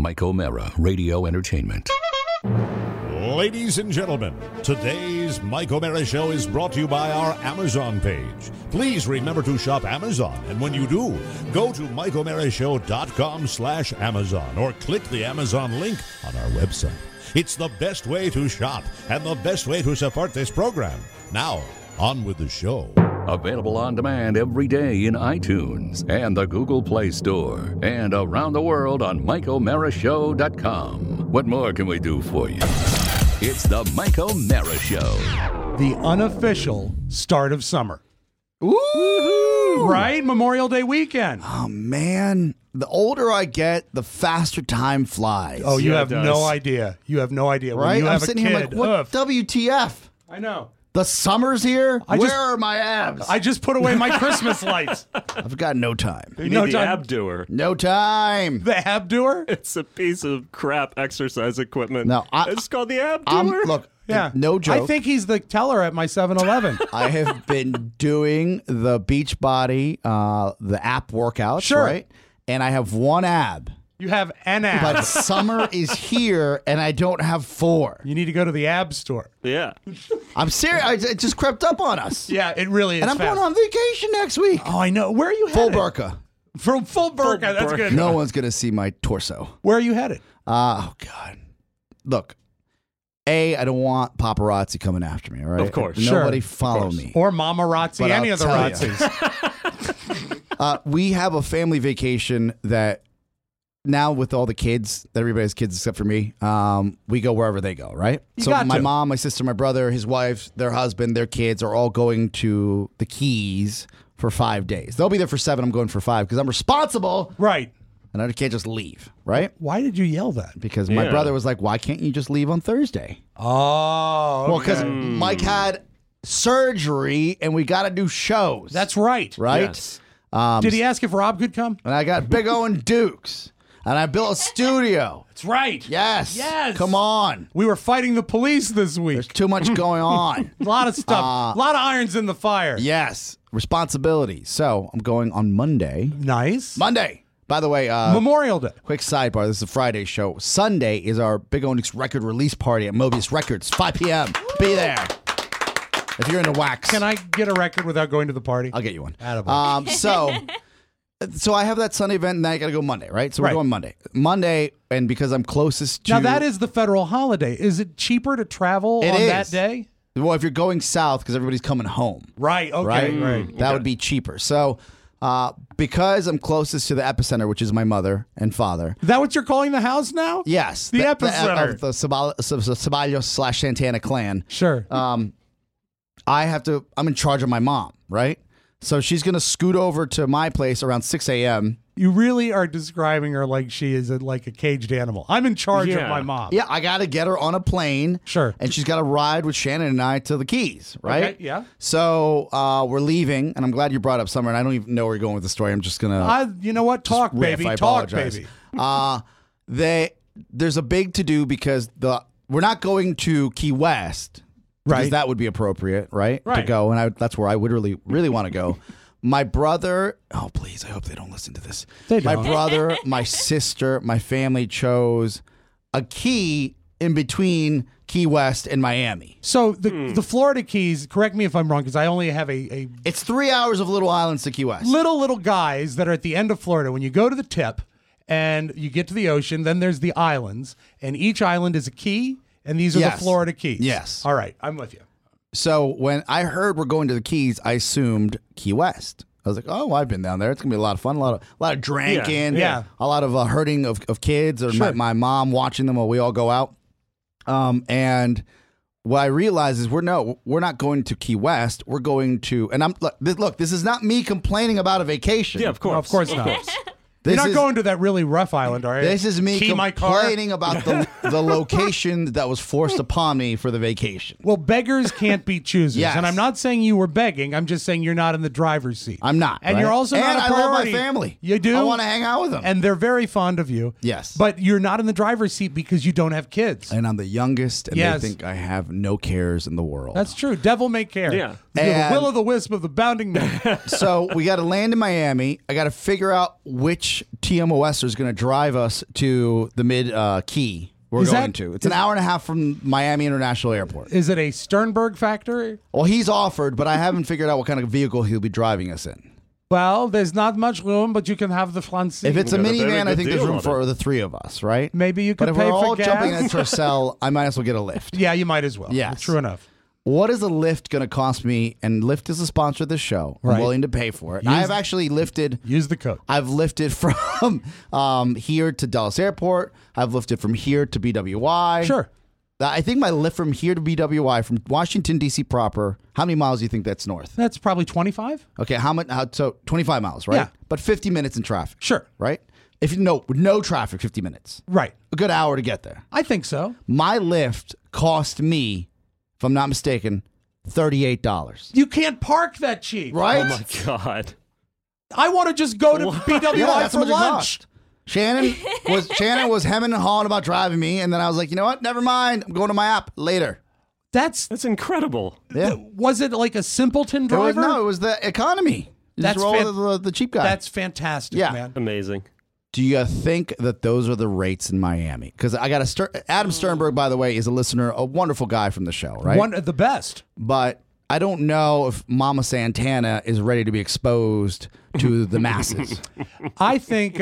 Mike O'Mara, Radio Entertainment. Ladies and gentlemen, today's Mike O'Mara Show is brought to you by our Amazon page. Please remember to shop Amazon, and when you do, go to MikeO'MaraShow.com/Amazon or click the Amazon link on our website. It's the best way to shop and the best way to support this program. Now, on with the show. Available on demand every day in iTunes and the Google Play Store and around the world on MikeO'MaraShow.com. What more can we do for you? It's the Mike O'Mara Show. The unofficial start of summer. Ooh! Right? Memorial Day weekend. Oh, man. The older I get, the faster time flies. Oh, you Yeah, have it does. no idea. You have no idea. When right? you I'm have a sitting kid, here like, what WTF? I know. The summer's here? I Where just- are my abs? I just put away my Christmas lights. I've got no time. You No need the time. ab doer. No time. The ab doer? It's a piece of crap exercise equipment. No, it's called the ab doer. Look, Yeah. no joke. I think he's the teller at my 7-Eleven. I have been doing the Beachbody, the app workouts, Sure. right? And I have one ab. You have an ab. But summer is here, and I don't have 4. You need to go to the ab store. Yeah. I'm serious. It just crept up on us. Yeah, it really is And I'm fast. going on vacation next week. Oh, I know. Where are you Full headed? burqa. From full burqa. That's burqa. good. No one's going to see my torso. Where are you headed? Oh, God. Look, I don't want paparazzi coming after me, all right? Of course. Nobody Sure. follow me. Or Mamarazzi, But any I'll of the tell ya. Razzis. We have a family vacation that now with all the kids, everybody has kids except for me, we go wherever they go, right? You So got my to. mom, my sister, my brother, his wife, their husband, their kids are all going to the Keys for 5 days. They'll be there for 7. I'm going for 5 because I'm responsible Right. and I can't just leave, right? Why did you yell that? Because my Yeah. brother was like, why can't you just leave on Thursday? Oh, Well, because Mike had surgery and we got to do shows. that's right. right. Yes. Did he ask if Rob could come? And I got Big O and Dukes. And I built a studio. That's right. Yes. Yes. Come on. We were fighting the police this week. There's too much going on. A lot of stuff. A lot of irons in the fire. Yes. Responsibility. So I'm going on Monday. Nice. Monday. By the way, Memorial Day. quick sidebar. This is a Friday show. Sunday is our Big O and Dukes record release party at Mobius Records, 5 p.m. Be there. If you're into wax. Can I get a record without going to the party? I'll get you one. Attaboy. So I have that Sunday event, and now I got to go Monday, right? So we're Right. going Monday. Monday, and because I'm closest to... Now, that is the federal holiday. Is it cheaper to travel It on is. that day? Well, if you're going south, because everybody's coming home, Right. Okay. right? That would be cheaper. So because I'm closest to the epicenter, which is my mother and father, Is that what you're calling the house now? yes. The epicenter. Of the Ceballos/Santana clan. Sure. I'm in charge of my mom, right? So she's going to scoot over to my place around 6 a.m. You really are describing her like she is like a caged animal. I'm in charge of Yeah. my mom. Yeah, I got to get her on a plane. Sure. And she's got to ride with Shannon and I to the Keys, right? Okay, yeah. So we're leaving, and I'm glad you brought up Summer, and I don't even know where you're going with the story. I'm just going to... You know what? Talk, riff. baby. I Talk, apologize. baby. There's a big to-do because we're not going to Key West. Because Right. that would be appropriate, right? To Right. go, and that's where I would really want to go. My brother, oh please, I hope they don't listen to this. They My don't. brother, my sister, my family chose a key in between Key West and Miami. So the Florida Keys, correct me if I'm wrong, because I only have a It's 3 hours of little islands to Key West. little guys that are at the end of Florida. When you go to the tip and you get to the ocean, then there's the islands, and each island is a key, and these are Yes. the Florida Keys. Yes. All right, I'm with you. So when I heard we're going to the Keys, I assumed Key West. I was like, oh, well, I've been down there. It's gonna be a lot of fun, a lot of drinking, Yeah. a lot of hurting of kids, or Sure. my mom watching them while we all go out. And what I realized is we're not going to Key West. We're going to, and look, this is not me complaining about a vacation. Yeah, of course. No, of course not. This You're not is, going to that really rough island, are you? This is me Key my car. complaining about the location that was forced upon me for the vacation. Well, beggars can't be choosers. Yes. And I'm not saying you were begging. I'm just saying you're not in the driver's seat. I'm not, And right? you're also not And a I love my priority. family. You do? I want to hang out with them. And they're very fond of you. Yes. But you're not in the driver's seat because you don't have kids. And I'm the youngest, and Yes. they think I have no cares in the world. That's true. Devil may care. Yeah. You're the And- will o' the wisp of the bounding man. So we got to land in Miami. I got to figure out which Rich TMOSer is going to drive us to the mid-key we're going to. It's an hour and a half from Miami International Airport. Is it a Sternberg factor? Well, he's offered, but I haven't figured out what kind of vehicle he'll be driving us in. Well, there's not much room, but you can have the front seat. If it's a got a very minivan, I good think there's deal room on for the three of us, right? Maybe you But could if pay we're for all gas. jumping in Tercel, I might as well get a lift. Yeah, you might as well. Yes. True enough. What is a Lyft going to cost me? And Lyft is a sponsor of this show. Right. I'm willing to pay for it. I have actually lifted. Use the code. I've lifted from here to Dallas Airport. I've lifted from here to BWI. Sure. I think my lift from here to BWI, from Washington, D.C. proper, how many miles do you think that's north? That's probably 25. Okay, how much? So 25 miles, right? Yeah. But 50 minutes in traffic. Sure. Right? If you know, with no traffic, 50 minutes. Right. A good hour to get there. I think so. My lift cost me, if I'm not mistaken, $38. You can't park that cheap. Right? Oh my God. I want to just go to BWI Yeah, that's for how much it lunch. cost. Shannon was hemming and hawing about driving me, and then I was like, you know what? Never mind. I'm going to my app later. That's That's incredible. Yeah. was it like a simpleton driver? It was the economy. You That's just roll the cheap guy. That's fantastic, Yeah. man. Amazing. Do you think that those are the rates in Miami? Because I got Adam Sternberg, by the way, is a listener, a wonderful guy from the show, right? One of the best. But I don't know if Mama Santana is ready to be exposed to the masses. I think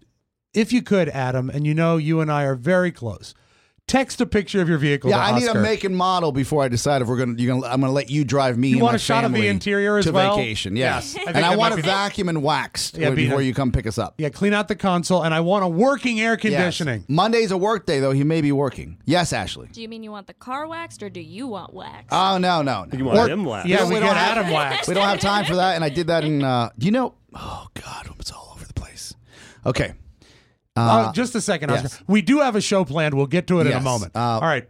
if you could, Adam, and you know you and I are very close, text a picture of your vehicle. Yeah, to I need a Oscar. make and model before I decide if I'm gonna let you drive me. You and want my a shot of the family interior as to well? vacation? Yes, Yes. I think and I that want might it be- vacuum and waxed Yeah, before you come pick us up. Yeah, clean out the console, and I want a working air Yes. conditioning. Monday's a work day, though. He may be working. Yes, Ashley. Do you mean you want the car waxed or do you want waxed? Oh no. You want him last. Yeah, we don't get have- Adam waxed. We don't have time for that, and I did that in. Oh God, it's all over the place. Okay. Just a second, yes. Oscar. We do have a show planned. We'll get to it in a Yes. moment. All right.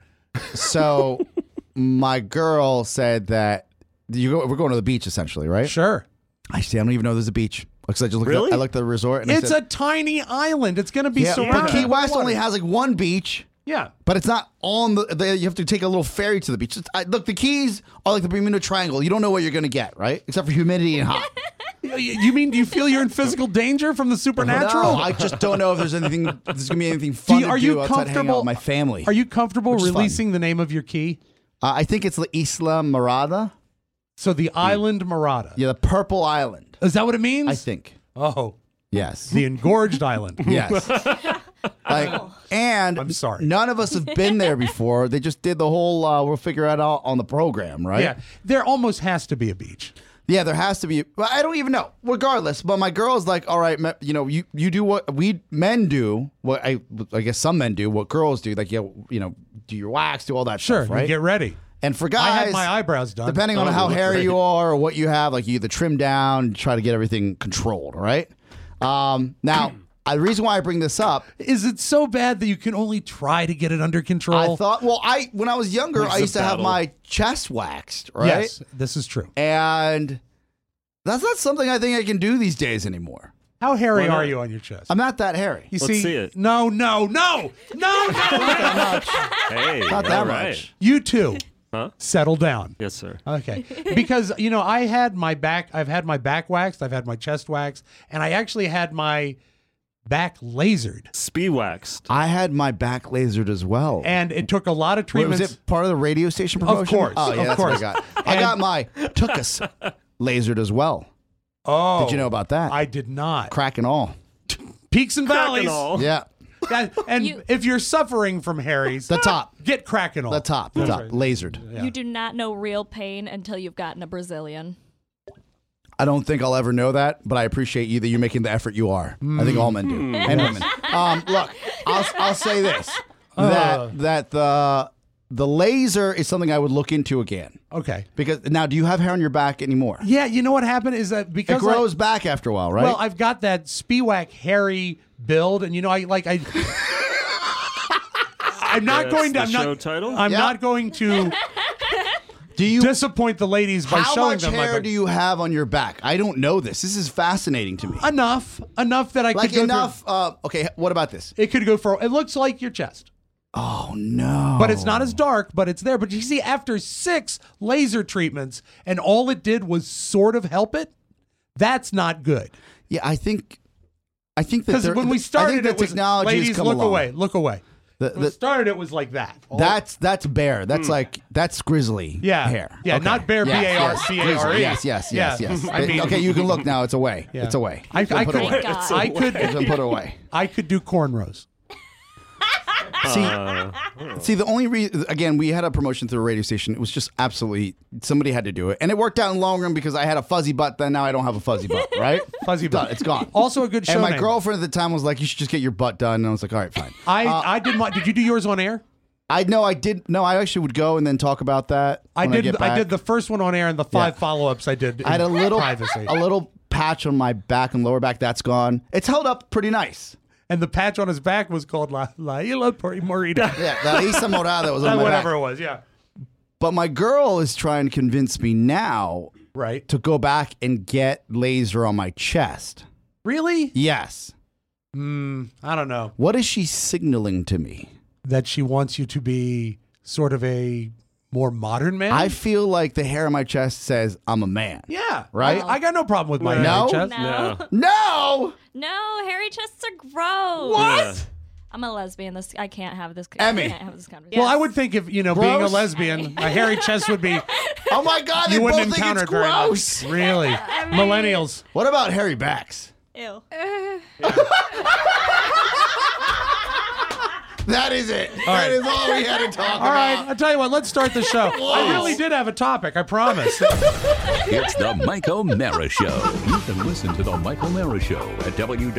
So my girl said that we're going to the beach essentially, right? Sure. I don't even know there's a beach. Because I just looked Really? I looked at the resort and I It's said, a tiny island. It's going to be yeah, surrounded. but Key by West water. only has like one beach. Yeah. But it's not on you have to take a little ferry to the beach. Look, the Keys are like the Bermuda Triangle. You don't know what you're going to get, right? Except for humidity and hot. You mean, do you feel you're in physical danger from the supernatural? No, I just don't know if there's going to be anything fun are to you do outside hanging out comfortable? with my family. Are you comfortable Which is releasing the name of your key? I think it's La Isla Morada. So the island Murata. Yeah, the Purple Island. Is that what it means? I think. Oh, Yes. the engorged island. Yes. And I'm sorry. none of us have been there before. They just did the whole we'll figure it out on the program, right? Yeah, there almost has to be a beach. Yeah, there has to be. Well, I don't even know. Regardless, but my girl's like, all right, you do what we men do. What I guess some men do. What girls do, like do your wax, do all that Sure, stuff, right? you get ready. And for I guys, had my eyebrows done. depending on Oh, how you look hairy great. you are or what you have, like you either trim down, try to get everything controlled, right? Now, the reason why I bring this up, Is it so bad that you can only try to get it under control? I thought, when I was younger, It's I a used to have battle. my chest waxed, right? Yes, this is true. And that's not something I think I can do these days anymore. How hairy Why not? are you on your chest? I'm not that hairy. You Let's see it. No. Hey, Not that all right. much. You two, Huh? settle down. Yes, sir. Okay, because I've had my back waxed, I've had my chest waxed, and I actually had my back lasered, Speed waxed. I had my back lasered as well. and it took a lot of Wait, treatments. was it part of the radio station promotion? course, Oh, yeah, of that's course. what I got. I got my tuchus lasered as well. Oh, Did you know about that? I did not. Crack and all. Peaks and Crack valleys. and all. Yeah. And if you're suffering from Harry's, The top. get cracking all. The top. The That's top. right. Lasered. Yeah. You do not know real pain until you've gotten a Brazilian. I don't think I'll ever know that, but I appreciate you that you're making the effort you are. I think all men do. And women. Look, I'll say this. That the laser is something I would look into again. Okay. Because now, do you have hair on your back anymore? Yeah, you know what happened is that It because grows back after a while, right? well, I've got that Spiewak hairy build, and I'm not That's going to. the I'm show not. title? I'm Yeah. not going to do you? disappoint the ladies by How showing much them hair my do you have on your back? I don't know this. This is fascinating to me. enough that I Like could go enough. Okay, what about this? Through, it could go for. It looks like your chest, Oh no! but it's not as dark. But it's there. But you see, after 6 laser treatments, and all it did was sort of help it. That's not good. Yeah, I think I think that Because when we started, the it was technology has ladies, come look along. away, look away. When we started, it was like that. That's bear. That's that's grizzly Yeah. hair. Yeah, Okay. not bear, Yes, B-A-R-C-A-R-E. Yes, yes, yes, Yeah. yes. I mean- okay, you can look now. It's away. Yeah. It's away. I Put it could, away. God. I could, It's been put away. I could do cornrows. See, the only reason, again, we had a promotion through a radio station. It was just absolutely, somebody had to do it. And it worked out in the long run because I had a fuzzy butt, then now I don't have a fuzzy butt, right? Fuzzy butt. Done. It's gone. Also a good show And my name. girlfriend at the time was like, you should just get your butt done. And I was like, all right, fine. I did my. Did you do yours on air? I did. No, I actually would go and then talk about that. I when did. get I back. did the first one on air, and the 5 Yeah. follow-ups I did. I had a in little privacy. patch on my back and lower back. That's gone. It's held up pretty nice. And the patch on his back was called La Isla Morita. Yeah, the Isa Morada was on my Whatever back. it was. Yeah. But my girl is trying to convince me now Right. to go back and get laser on my chest. Really? Yes. I don't know. What is she signaling to me? That she wants you to be sort of a more modern man. I feel like the hair on my chest says I'm a man. Yeah. Right? I got no problem with my No? chest. No. No! No, hairy chests are gross. What? I'm a lesbian. I can't have this. Emmy. I can't have this conversation. Well, I would think if, being a Gross? lesbian, a hairy chest would be, Oh my God, they you both wouldn't think encounter it's it very gross. much. Really. Millennials. What about hairy backs? Ew. That is it. right. That is all we had to talk All right, about. I'll tell you what, let's start the show. I really did have a topic, I promise. It's the Mike O'Mara Show. You can listen to the Mike O'Mara Show at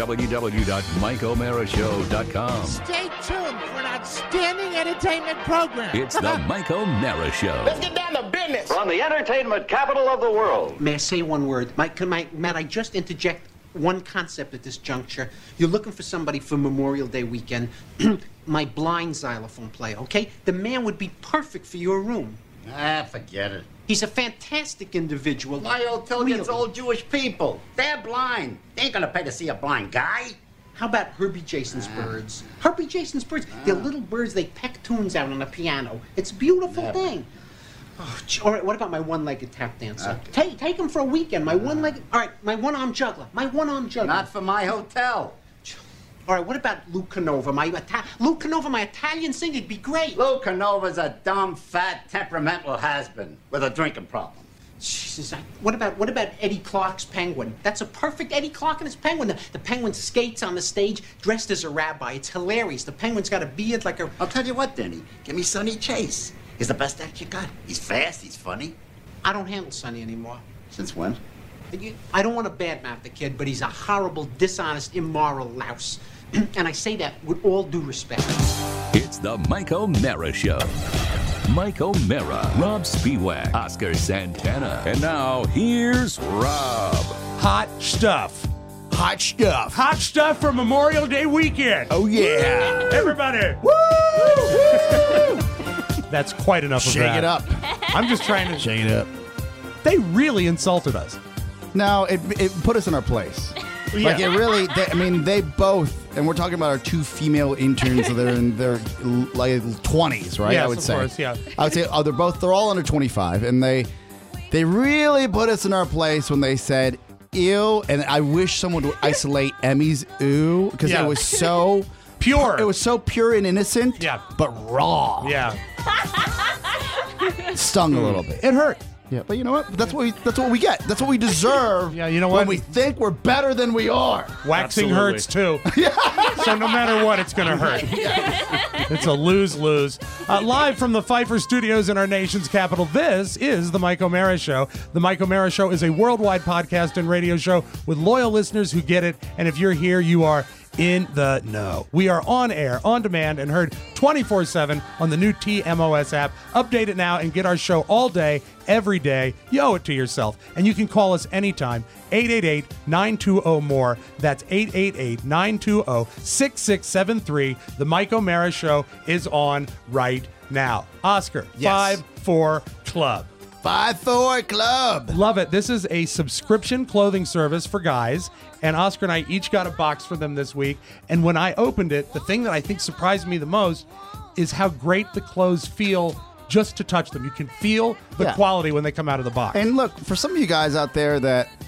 www.mikeomarashow.com. Stay tuned for an outstanding entertainment program. It's the Mike O'Mara Show. Get down to business. From the entertainment capital of the world. May I say one word? Matt, I just interject one concept at this juncture? You're looking for somebody for Memorial Day weekend. My blind xylophone player, okay? The man would be perfect for your room. Forget it. He's a fantastic individual. My hotel Really. gets old Jewish people. They're blind. They ain't gonna pay to see a blind guy. How about Herbie Jason's birds? Herbie Jason's birds. They're little birds. They peck tunes out on a piano. It's a beautiful thing. Oh, all right, what about my one-legged tap dancer? Take him for a weekend. My one-legged... All right, my one-arm juggler. Not for my hotel. All right, what about Lou Canova? Lou Canova, my Italian singer, would be great. Lou Canova's a dumb, fat, temperamental has-been with a drinking problem. Jesus, what about Eddie Clark's penguin? That's a perfect Eddie Clark and his penguin. The penguin skates on the stage dressed as a rabbi. It's hilarious. The penguin's got a beard like a... I'll tell you what, Denny. Give me Sonny Chase. He's the best act you got. He's fast, he's funny. I don't handle Sonny anymore. Since when? I don't want to badmouth the kid, but he's a horrible, dishonest, immoral louse. And I say that with all due respect. It's the Mike O'Mara Show. Mike O'Mara, Rob Spiewak, Oscar Santana. And now, here's Rob. Hot stuff. Hot stuff. Hot stuff for Memorial Day weekend. Oh, yeah. Everybody. Woo! That's quite enough of Shake that. it up. I'm just trying to... Shake it up. They really insulted us. No, it put us in our place. Like it really, they both, and we're talking about our two female interns that are in their like 20s, right? Yes, I would of say. course, yeah. I would say they're all under 25, and they really put us in our place when they said ew, and I wish someone would isolate Emmy's ooh because Yeah. it was so Pure. It was so pure and innocent, Yeah. but raw. Yeah. Stung a little bit. It hurt. Yeah, but you know what? That's what we get. That's what we deserve. Yeah, you know when what? we think we're better than we are. Waxing Absolutely. hurts too. So no matter what, it's going to hurt. It's a lose-lose. Live from the Pfeiffer Studios in our nation's capital, this is The Mike O'Mara Show. The Mike O'Mara Show is a worldwide podcast and radio show with loyal listeners who get it. And if you're here, you are in the know. We are on air, on demand, and heard 24/7 on the new TMOS app. Update it now and get our show all day, every day. You owe it to yourself. And you can call us anytime, 888-920-MORE. That's 888-920-6673. The Mike O'Mara Show is on right now. Oscar, Yes. 5-4 Club. 5-4 Club. Love it. This is a subscription clothing service for guys, and Oscar and I each got a box for them this week. And when I opened it, the thing that I think surprised me the most is how great the clothes feel just to touch them. You can feel the Yeah. quality when they come out of the box. And look, for some of you guys out there that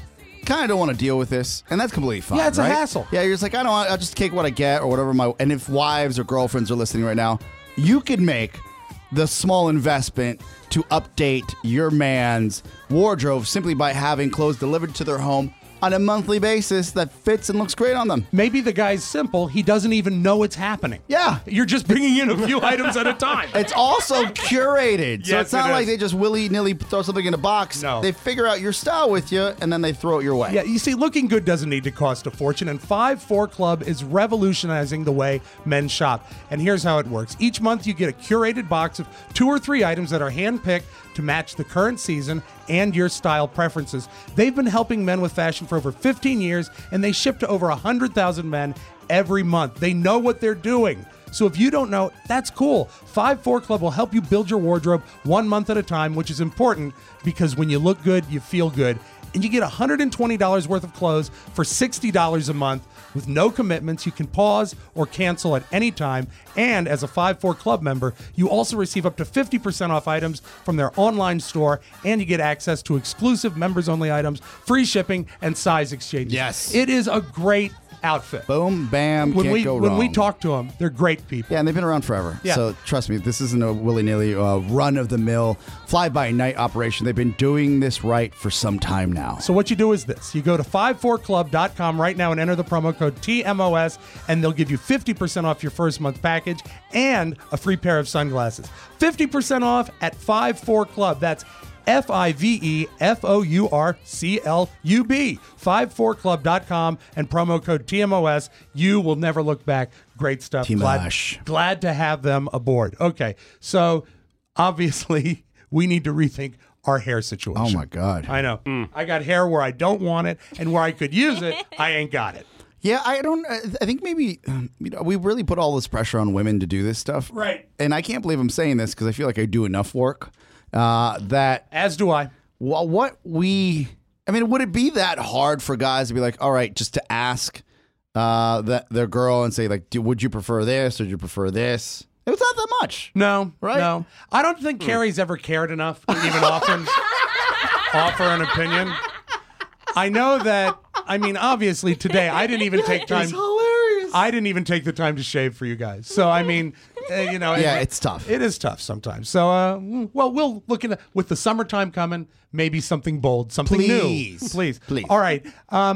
kind of don't want to deal with this, and that's completely fine. Yeah, it's a right? hassle. Yeah, you're just like, I don't want. I'll just take what I get or whatever And if wives or girlfriends are listening right now, you could make the small investment to update your man's wardrobe simply by having clothes delivered to their home on a monthly basis that fits and looks great on them. Maybe the guy's simple. He doesn't even know it's happening. Yeah. You're just bringing in a few items at a time. It's also curated. So Yes, it's not it like is. they just willy-nilly throw something in a box. No. They figure out your style with you, and then they throw it your way. Yeah, you see, looking good doesn't need to cost a fortune, and 5-4 Club is revolutionizing the way men shop. And here's how it works. Each month, you get a curated box of 2 or 3 items that are handpicked to match the current season and your style preferences. They've been helping men with fashion for over 15 years, and they ship to over 100,000 men every month. They know what they're doing. So if you don't know, that's cool. 5-4 Club will help you build your wardrobe 1 month at a time, which is important because when you look good, you feel good. And you get $120 worth of clothes for $60 a month with no commitments. You can pause or cancel at any time. And as a 5-4 Club member, you also receive up to 50% off items from their online store, and you get access to exclusive members-only items, free shipping, and size exchanges. Yes. It is a great outfit. Boom, bam, When can't we go when wrong. we talk to them, they're great people. Yeah, and they've been around forever. Yeah. So trust me, this isn't a willy-nilly run-of-the-mill, fly-by-night operation. They've been doing this right for some time now. So what you do is this. You go to 54club.com right now and enter the promo code TMOS, and they'll give you 50% off your first month package and a free pair of sunglasses. 50% off at 54 Club. That's FIVEFOURCLUB. 54club.com and promo code TMOS. You will never look back. Great stuff. T-Mosh. Glad to have them aboard. Okay, so obviously we need to rethink our hair situation. Oh, my God. I know. I got hair where I don't want it, and where I could use it, I ain't got it. Yeah, I think maybe we really put all this pressure on women to do this stuff. Right. And I can't believe I'm saying this because I feel like I do enough work that... As do I. Well, would it be that hard for guys to be like, all right, just to ask their girl and say, like, would you prefer this or do you prefer this? It's not that much. No. Right? No. I don't think Carrie's ever cared enough to even offer an opinion. I know that, obviously today I didn't even take time. It's hilarious. I didn't even take the time to shave for you guys. So, yeah, it's tough. It is tough sometimes. So, we'll look into, with the summertime coming, maybe something bold, something Please. new. Please. Please. All right.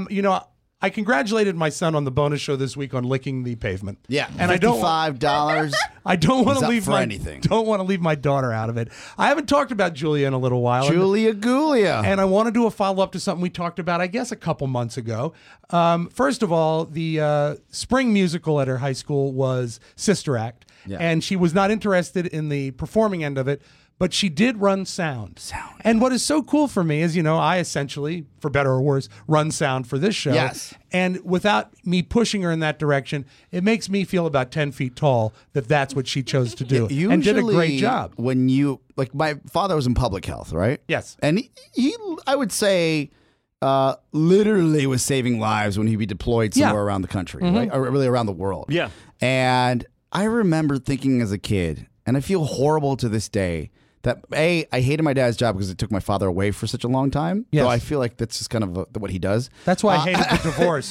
I congratulated my son on the bonus show this week on licking the pavement. Yeah, and $55. I don't want He's to up leave for anything. Don't want to leave my daughter out of it. I haven't talked about Julia in a little while. Julia Gulia. And I want to do a follow-up to something we talked about, I guess, a couple months ago. First of all, the spring musical at her high school was Sister Act. Yeah. And she was not interested in the performing end of it, but she did run sound. And what is so cool for me is, I essentially, for better or worse, run sound for this show. Yes. And without me pushing her in that direction, it makes me feel about 10 feet tall that that's what she chose to do. Usually, and did a great job. When my father was in public health, right? Yes. And he I would say, literally was saving lives when he'd be deployed somewhere around the country, right? Or really around the world. Yeah. And I remember thinking as a kid, and I feel horrible to this day, that I hated my dad's job because it took my father away for such a long time. Yes. So I feel like that's just kind of what he does. That's why I hated the divorce.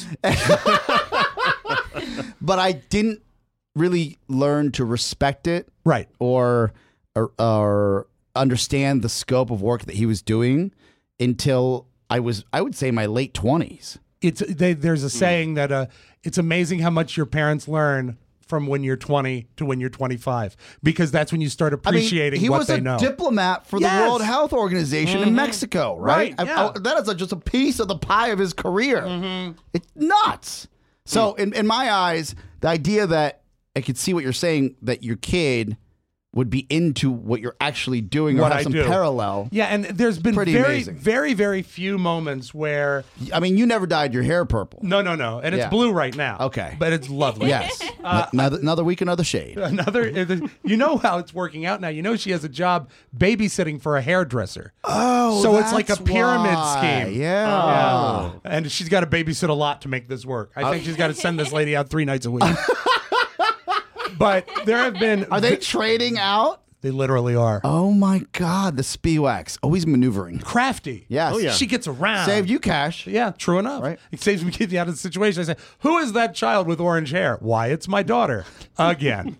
But I didn't really learn to respect it, Right. or understand the scope of work that he was doing until I would say my late 20s. There's a saying that it's amazing how much your parents learn from when you're 20 to when you're 25, because that's when you start appreciating he what was they a know. diplomat for Yes. the World Health Organization in Mexico, right? Right, yeah. That is just a piece of the pie of his career. It's nuts. So in my eyes, the idea that I could see what you're saying, that your kid would be into what you're actually doing or What have I some do. parallel. Yeah, and there's been Pretty very, amazing. very, very few moments where You never dyed your hair purple. no, and it's Yeah. blue right now. Okay. but it's lovely. Yes. Another week, another shade. You know how it's working out now. You know she has a job babysitting for a hairdresser. Oh, So it's like a that's pyramid why. scheme. Yeah. And she's got to babysit a lot to make this work. I think she's got to send this lady out 3 nights a week. But there have been Are they trading out? They literally are. Oh my God, the Spiwax. Always maneuvering. Crafty. Yes. Oh, yeah. She gets around. Saved you cash. Yeah, true enough. Right. It saves me getting out of the situation. I say, who is that child with orange hair? Why, it's my daughter. Again.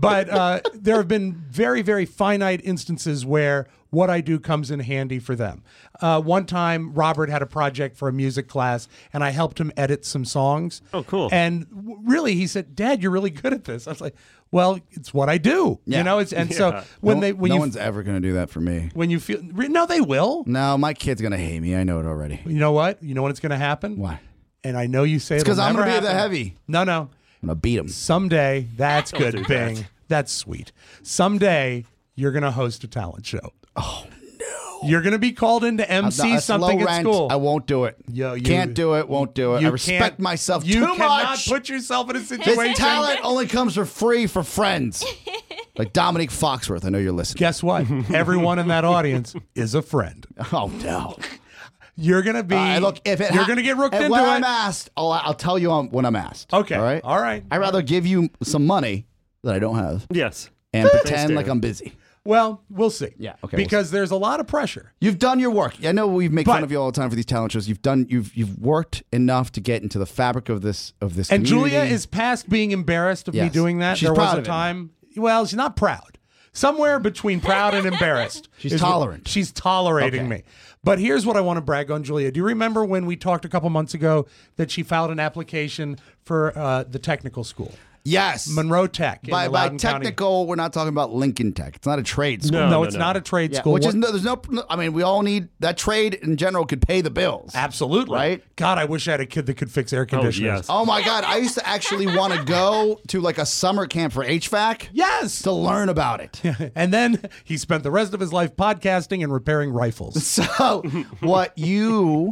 But there have been very, very finite instances where what I do comes in handy for them. One time, Robert had a project for a music class, and I helped him edit some songs. Oh, cool. And really, he said, Dad, you're really good at this. I was like, well, it's what I do. Yeah. You know, so when no you one's ever going to do that for me. when you feel no, they will. No, my kid's going to hate me. I know it already. You know what? You know when it's going to happen? Why? And I know you say It's it'll because I'm never going to be the happen. heavy. No. I'm going to beat him. Someday, that's good, do Bing. that. That's sweet. Someday, you're going to host a talent show. Oh, no. You're going to be called in to MC That's something low at rent. school. I won't do it. Yo, Can't do it. Won't do it. I respect myself You too cannot much. put yourself in a situation. This talent only comes for free for friends. Like Dominique Foxworth. I know you're listening. Guess what? Everyone in that audience is a friend. Oh, no. You're going to be. Look, if it you're going to get rooked into when it. I'm asked, I'll tell you when I'm asked. Okay. All right. All right. I'd rather give you some money that I don't have Yes. and pretend David. like I'm busy. Well, we'll see. Yeah, okay, Because there's a lot of pressure. You've done your work. I know we make But- fun of you all the time for these talent shows. You've worked enough to get into the fabric of this And community. Julia is past being embarrassed of me Yes. doing that. She's There proud was a of it. time. Well, she's not proud. Somewhere between proud and embarrassed. She's is what- tolerant. She's tolerating Okay. me. But here's what I want to brag on Julia. Do you remember when we talked a couple months ago that she filed an application for the technical school? Yes. Monroe Tech. in By Loudoun County. technical, we're not talking about Lincoln Tech. It's not a trade school. No. No, it's not a trade Yeah, school. which is What- there's no. I mean, we all need that trade in general could pay the bills. Absolutely. Right? God, I wish I had a kid that could fix air conditioners. yes. Oh my God! I used to actually want to go to like a summer camp for HVAC Yes. to learn about it. And then he spent the rest of his life podcasting and repairing rifles. So what you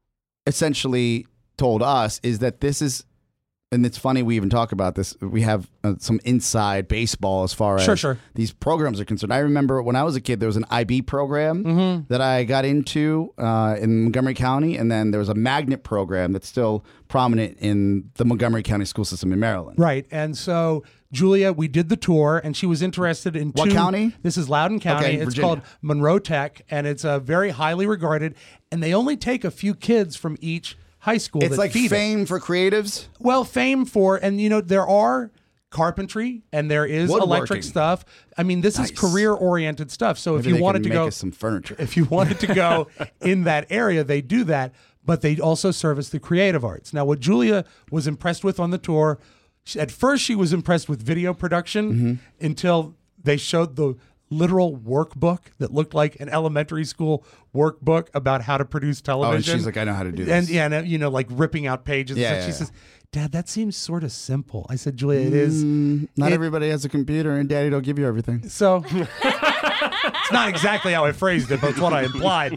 essentially told us is that this is, and it's funny we even talk about this. We have some inside baseball as far as Sure. these programs are concerned. I remember when I was a kid, there was an IB program that I got into in Montgomery County, and then there was a magnet program that's still prominent in the Montgomery County school system in Maryland. Right. And so Julia, we did the tour, and she was interested in What county? This is Loudoun County. Okay, it's Virginia. called Monroe Tech, and it's very highly regarded. And they only take a few kids from each high school. It's that like feed it. fame for creatives. Well, fame for, and there are carpentry and there is electric Woodworking. stuff. I mean, this is Nice. career-oriented stuff. So Maybe if they you wanted can to make go, us some furniture. if you wanted to go in that area, they do that. But they also service the creative arts. Now, what Julia was impressed with on the tour, at first she was impressed with video production until they showed the literal workbook that looked like an elementary school workbook about how to produce television. Oh, she's like, I know how to do this. And yeah, like ripping out pages. Yeah, and yeah, she yeah. says, Dad, that seems sort of simple. I said, Julia, it is. Not It- everybody has a computer, and Daddy don't give you everything. So it's not exactly how I phrased it, but it's what I implied.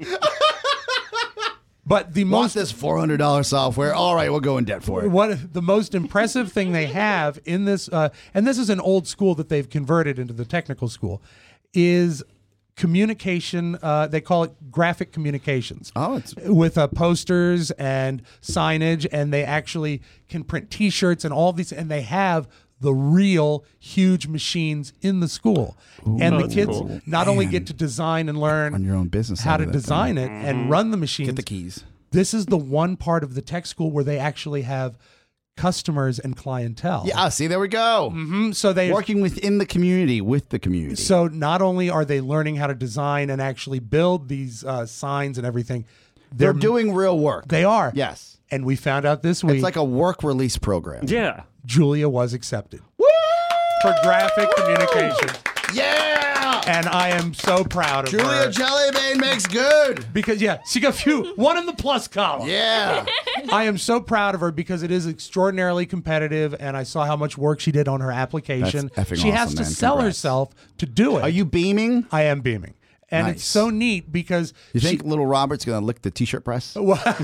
But the Want most this $400 software? All right, we'll go in debt for it. what the most impressive thing they have in this, and this is an old school that they've converted into the technical school, is communication. They call it graphic communications. Oh, it's With posters and signage, and they actually can print T-shirts and all these, and they have the real huge machines in the school. And the that's kids cool. not only get to design and learn Run your own business how out to of that design it and run the machines. get the keys. This is the one part of the tech school where they actually have customers and clientele. Yeah, see, there we go. So they Working within the community, with the community. So not only are they learning how to design and actually build these signs and everything, they're doing real work. They are. Yes. And we found out this week It's like a work release program. Yeah. Julia was accepted for graphic communication. Yeah! And I am so proud of Julia her. Jellybean makes good. Because, yeah, she got one in the plus column. Yeah. I am so proud of her because it is extraordinarily competitive, and I saw how much work she did on her application. That's effing She has awesome, to man. sell Congrats. herself to do it. Are you beaming? I am beaming. And it's Nice. so neat because You think little Robert's going to lick the t-shirt press?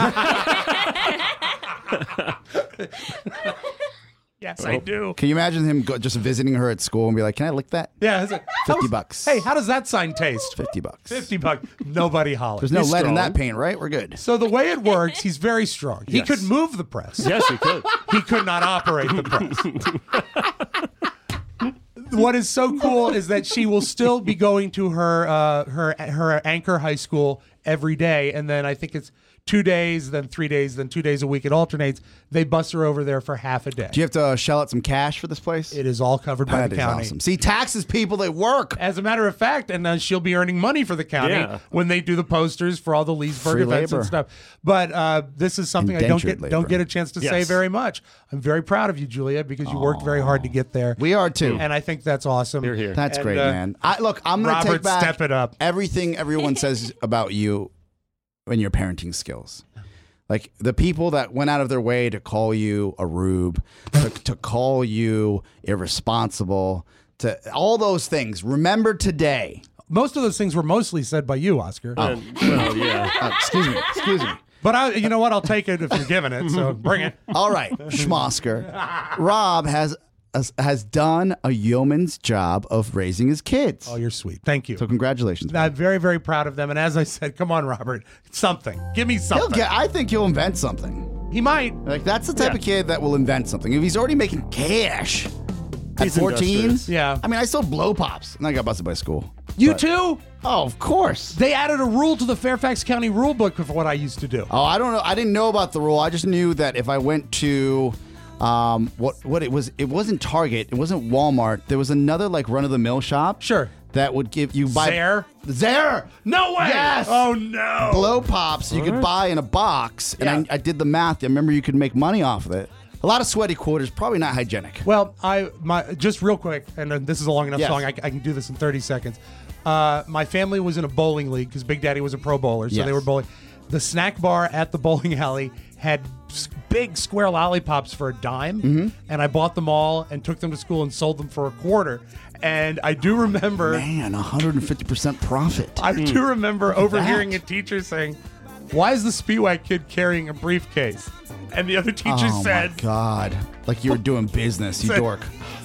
yes, I do. Can you imagine him just visiting her at school and be like, can I lick that? Yeah, it's like, $50. Hey, how does that sign taste? $50. $50. Nobody hollers. There's no He's lead in that strong. paint, right? We're good. So the way it works, he's very strong. He Yes. could move the press. Yes, we could. He could not operate the press. what is so cool is that she will still be going to her Anchor High School every day, and then I think it's 2 days, then 3 days, then 2 days a week. It alternates. They bus her over there for half a day. Do you have to shell out some cash for this place? It is all covered by That the is county. awesome. See, taxes, people, they work. As a matter of fact, and she'll be earning money for the county Yeah. when they do the posters for all the Leesburg Free events labor. and stuff. But this is something I Indentured don't labor. get a chance to say Yes. very much. I'm very proud of you, Julia, because you worked very hard to get there. We are too. And I think that's awesome. Here, here. That's And, great, man. Look, I'm going to Robert, take back step it up. everything everyone says about you and your parenting skills. Like the people that went out of their way to call you a rube, to call you irresponsible, to all those things. Remember today. Most of those things were mostly said by you, Oscar. Well, yeah. Excuse me. But you know what? I'll take it if you're giving it. So bring it. All right, Schmosker. Rob has done a yeoman's job of raising his kids. Oh, you're sweet. Thank you. So congratulations. I'm very, very proud of them. And as I said, come on, Robert, something. Give me something. I think he'll invent something. He might. Like that's the type of kid that will invent something. If he's already making cash at He's 14, industrious. Yeah. I mean, I still blow pops, and I got busted by school. You But- too? Oh, of course. They added a rule to the Fairfax County rule book for what I used to do. Oh, I don't know. I didn't know about the rule. I just knew that if I went to what it was, it wasn't Target, it wasn't Walmart. There was another like run of the mill shop. Sure. That would give you Zare? No way! Yes! Oh, no! blow pops you could buy in a box, and Yeah. I did the math. I remember you could make money off of it. A lot of sweaty quarters, probably not hygienic. Well, just real quick, and this is a long enough Yes. song, I can do this in 30 seconds. My family was in a bowling league because Big Daddy was a pro bowler, so Yes. they were bowling. The snack bar at the bowling alley had big square lollipops for a dime, and I bought them all and took them to school and sold them for a quarter. And I do remember, Man, 150% profit. I do remember overhearing a teacher saying, "Why is the Spiewak kid carrying a briefcase?" And the other teacher Oh said, my God. Like you were doing business, you Said- dork.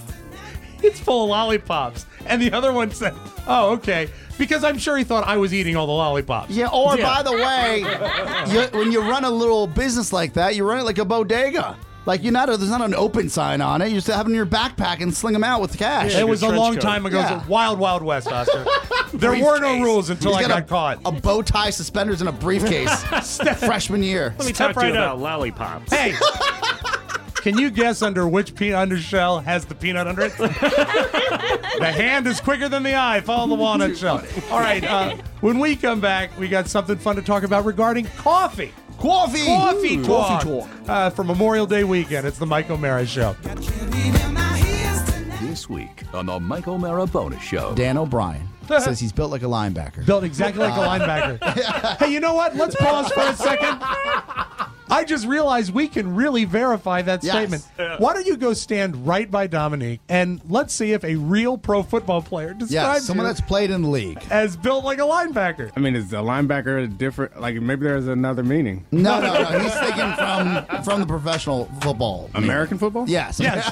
"It's full of lollipops." And the other one said, "Oh, okay." Because I'm sure he thought I was eating all the lollipops. Yeah, or by the way, when you run a little business like that, you run it like a bodega. Like there's not an open sign on it. You just have them in your backpack and sling them out with the cash. It was a trench long coat. time ago. It Yeah. was a wild, wild west, Oscar. There were no Briefcase. rules until He's I got caught. A bow tie, suspenders, and a briefcase. Freshman year. Let me Step talk to you right about up. lollipops. Hey, can you guess under which peanut under shell has the peanut under it? The hand is quicker than the eye. Follow the walnut shell. All right. When we come back, we got something fun to talk about regarding coffee. Coffee. Coffee talk. Coffee talk. For Memorial Day weekend. It's the Mike O'Mara Show. This week on the Mike O'Mara Bonus Show. Dan O'Brien says he's built like a linebacker. Built exactly like a linebacker. Hey, you know what? Let's pause for a second. I just realized we can really verify that Yes. statement. Why don't you go stand right by Dominique and let's see if a real pro football player Yes, describes someone you that's played in the league. as built like a linebacker. I mean, is a linebacker different? Like maybe there's another meaning. No. He's thinking from the professional football. American football? Yes. Yes.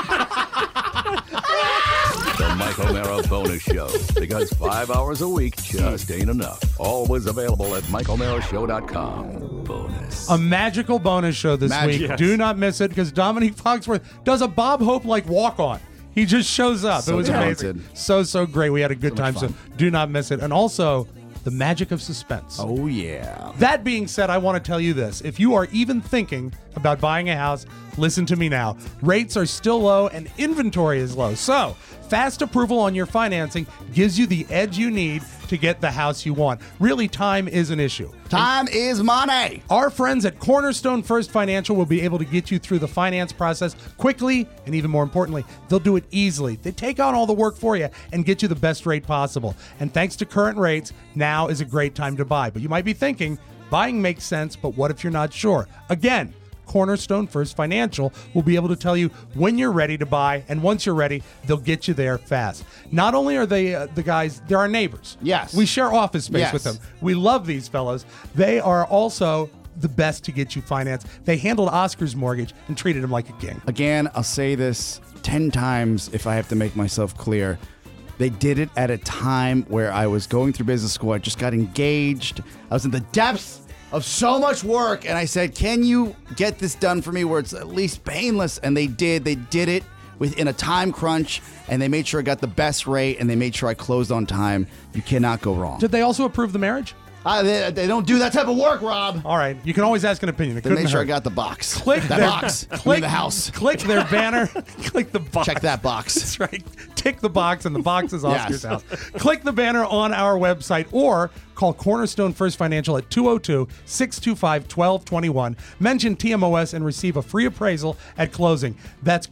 The Mike O'Mara Bonus Show. Because 5 hours a week just ain't enough. Always available at MikeO'MaraShow.com. Bonus. A magical bonus show this Magic. week. Yes. Do not miss it because Dominique Foxworth does a Bob Hope like walk on. He just shows up. So it was talented. amazing. So great. We had a good time. much So do not miss it. And also, the magic of suspense. Oh, yeah. That being said, I want to tell you this. If you are even thinking about buying a house, listen to me now. Rates are still low and inventory is low. So, fast approval on your financing gives you the edge you need to get the house you want. Really, time is an issue. Time is money. Our friends at Cornerstone First Financial will be able to get you through the finance process quickly, and even more importantly, they'll do it easily. They take on all the work for you and get you the best rate possible. And thanks to current rates, now is a great time to buy. But you might be thinking, buying makes sense, but what if you're not sure? Again, Cornerstone First Financial will be able to tell you when you're ready to buy, and once you're ready, they'll get you there fast. Not only are they the guys, they're our neighbors. Yes. We share office space Yes. with them. We love these fellows. They are also the best to get you financed. They handled Oscar's mortgage and treated him like a king. Again, I'll say this 10 times if I have to make myself clear. They did it at a time where I was going through business school. I just got engaged. I was in the depths of so much work, and I said, can you get this done for me where it's at least painless? And they did. They did it within a time crunch, and they made sure I got the best rate, and they made sure I closed on time. You cannot go wrong. Did they also approve the marriage? They don't do that type of work, Rob. All right. You can always ask an opinion. It They made couldn't sure I hurt. got the box. Click that their- box. Click in the house. Click their banner. Click the box. Check that box. That's right. Tick the box, and the box is Oscar's Yes. house. Click the banner on our website or call Cornerstone First Financial at 202-625-1221. Mention TMOS and receive a free appraisal at closing. That's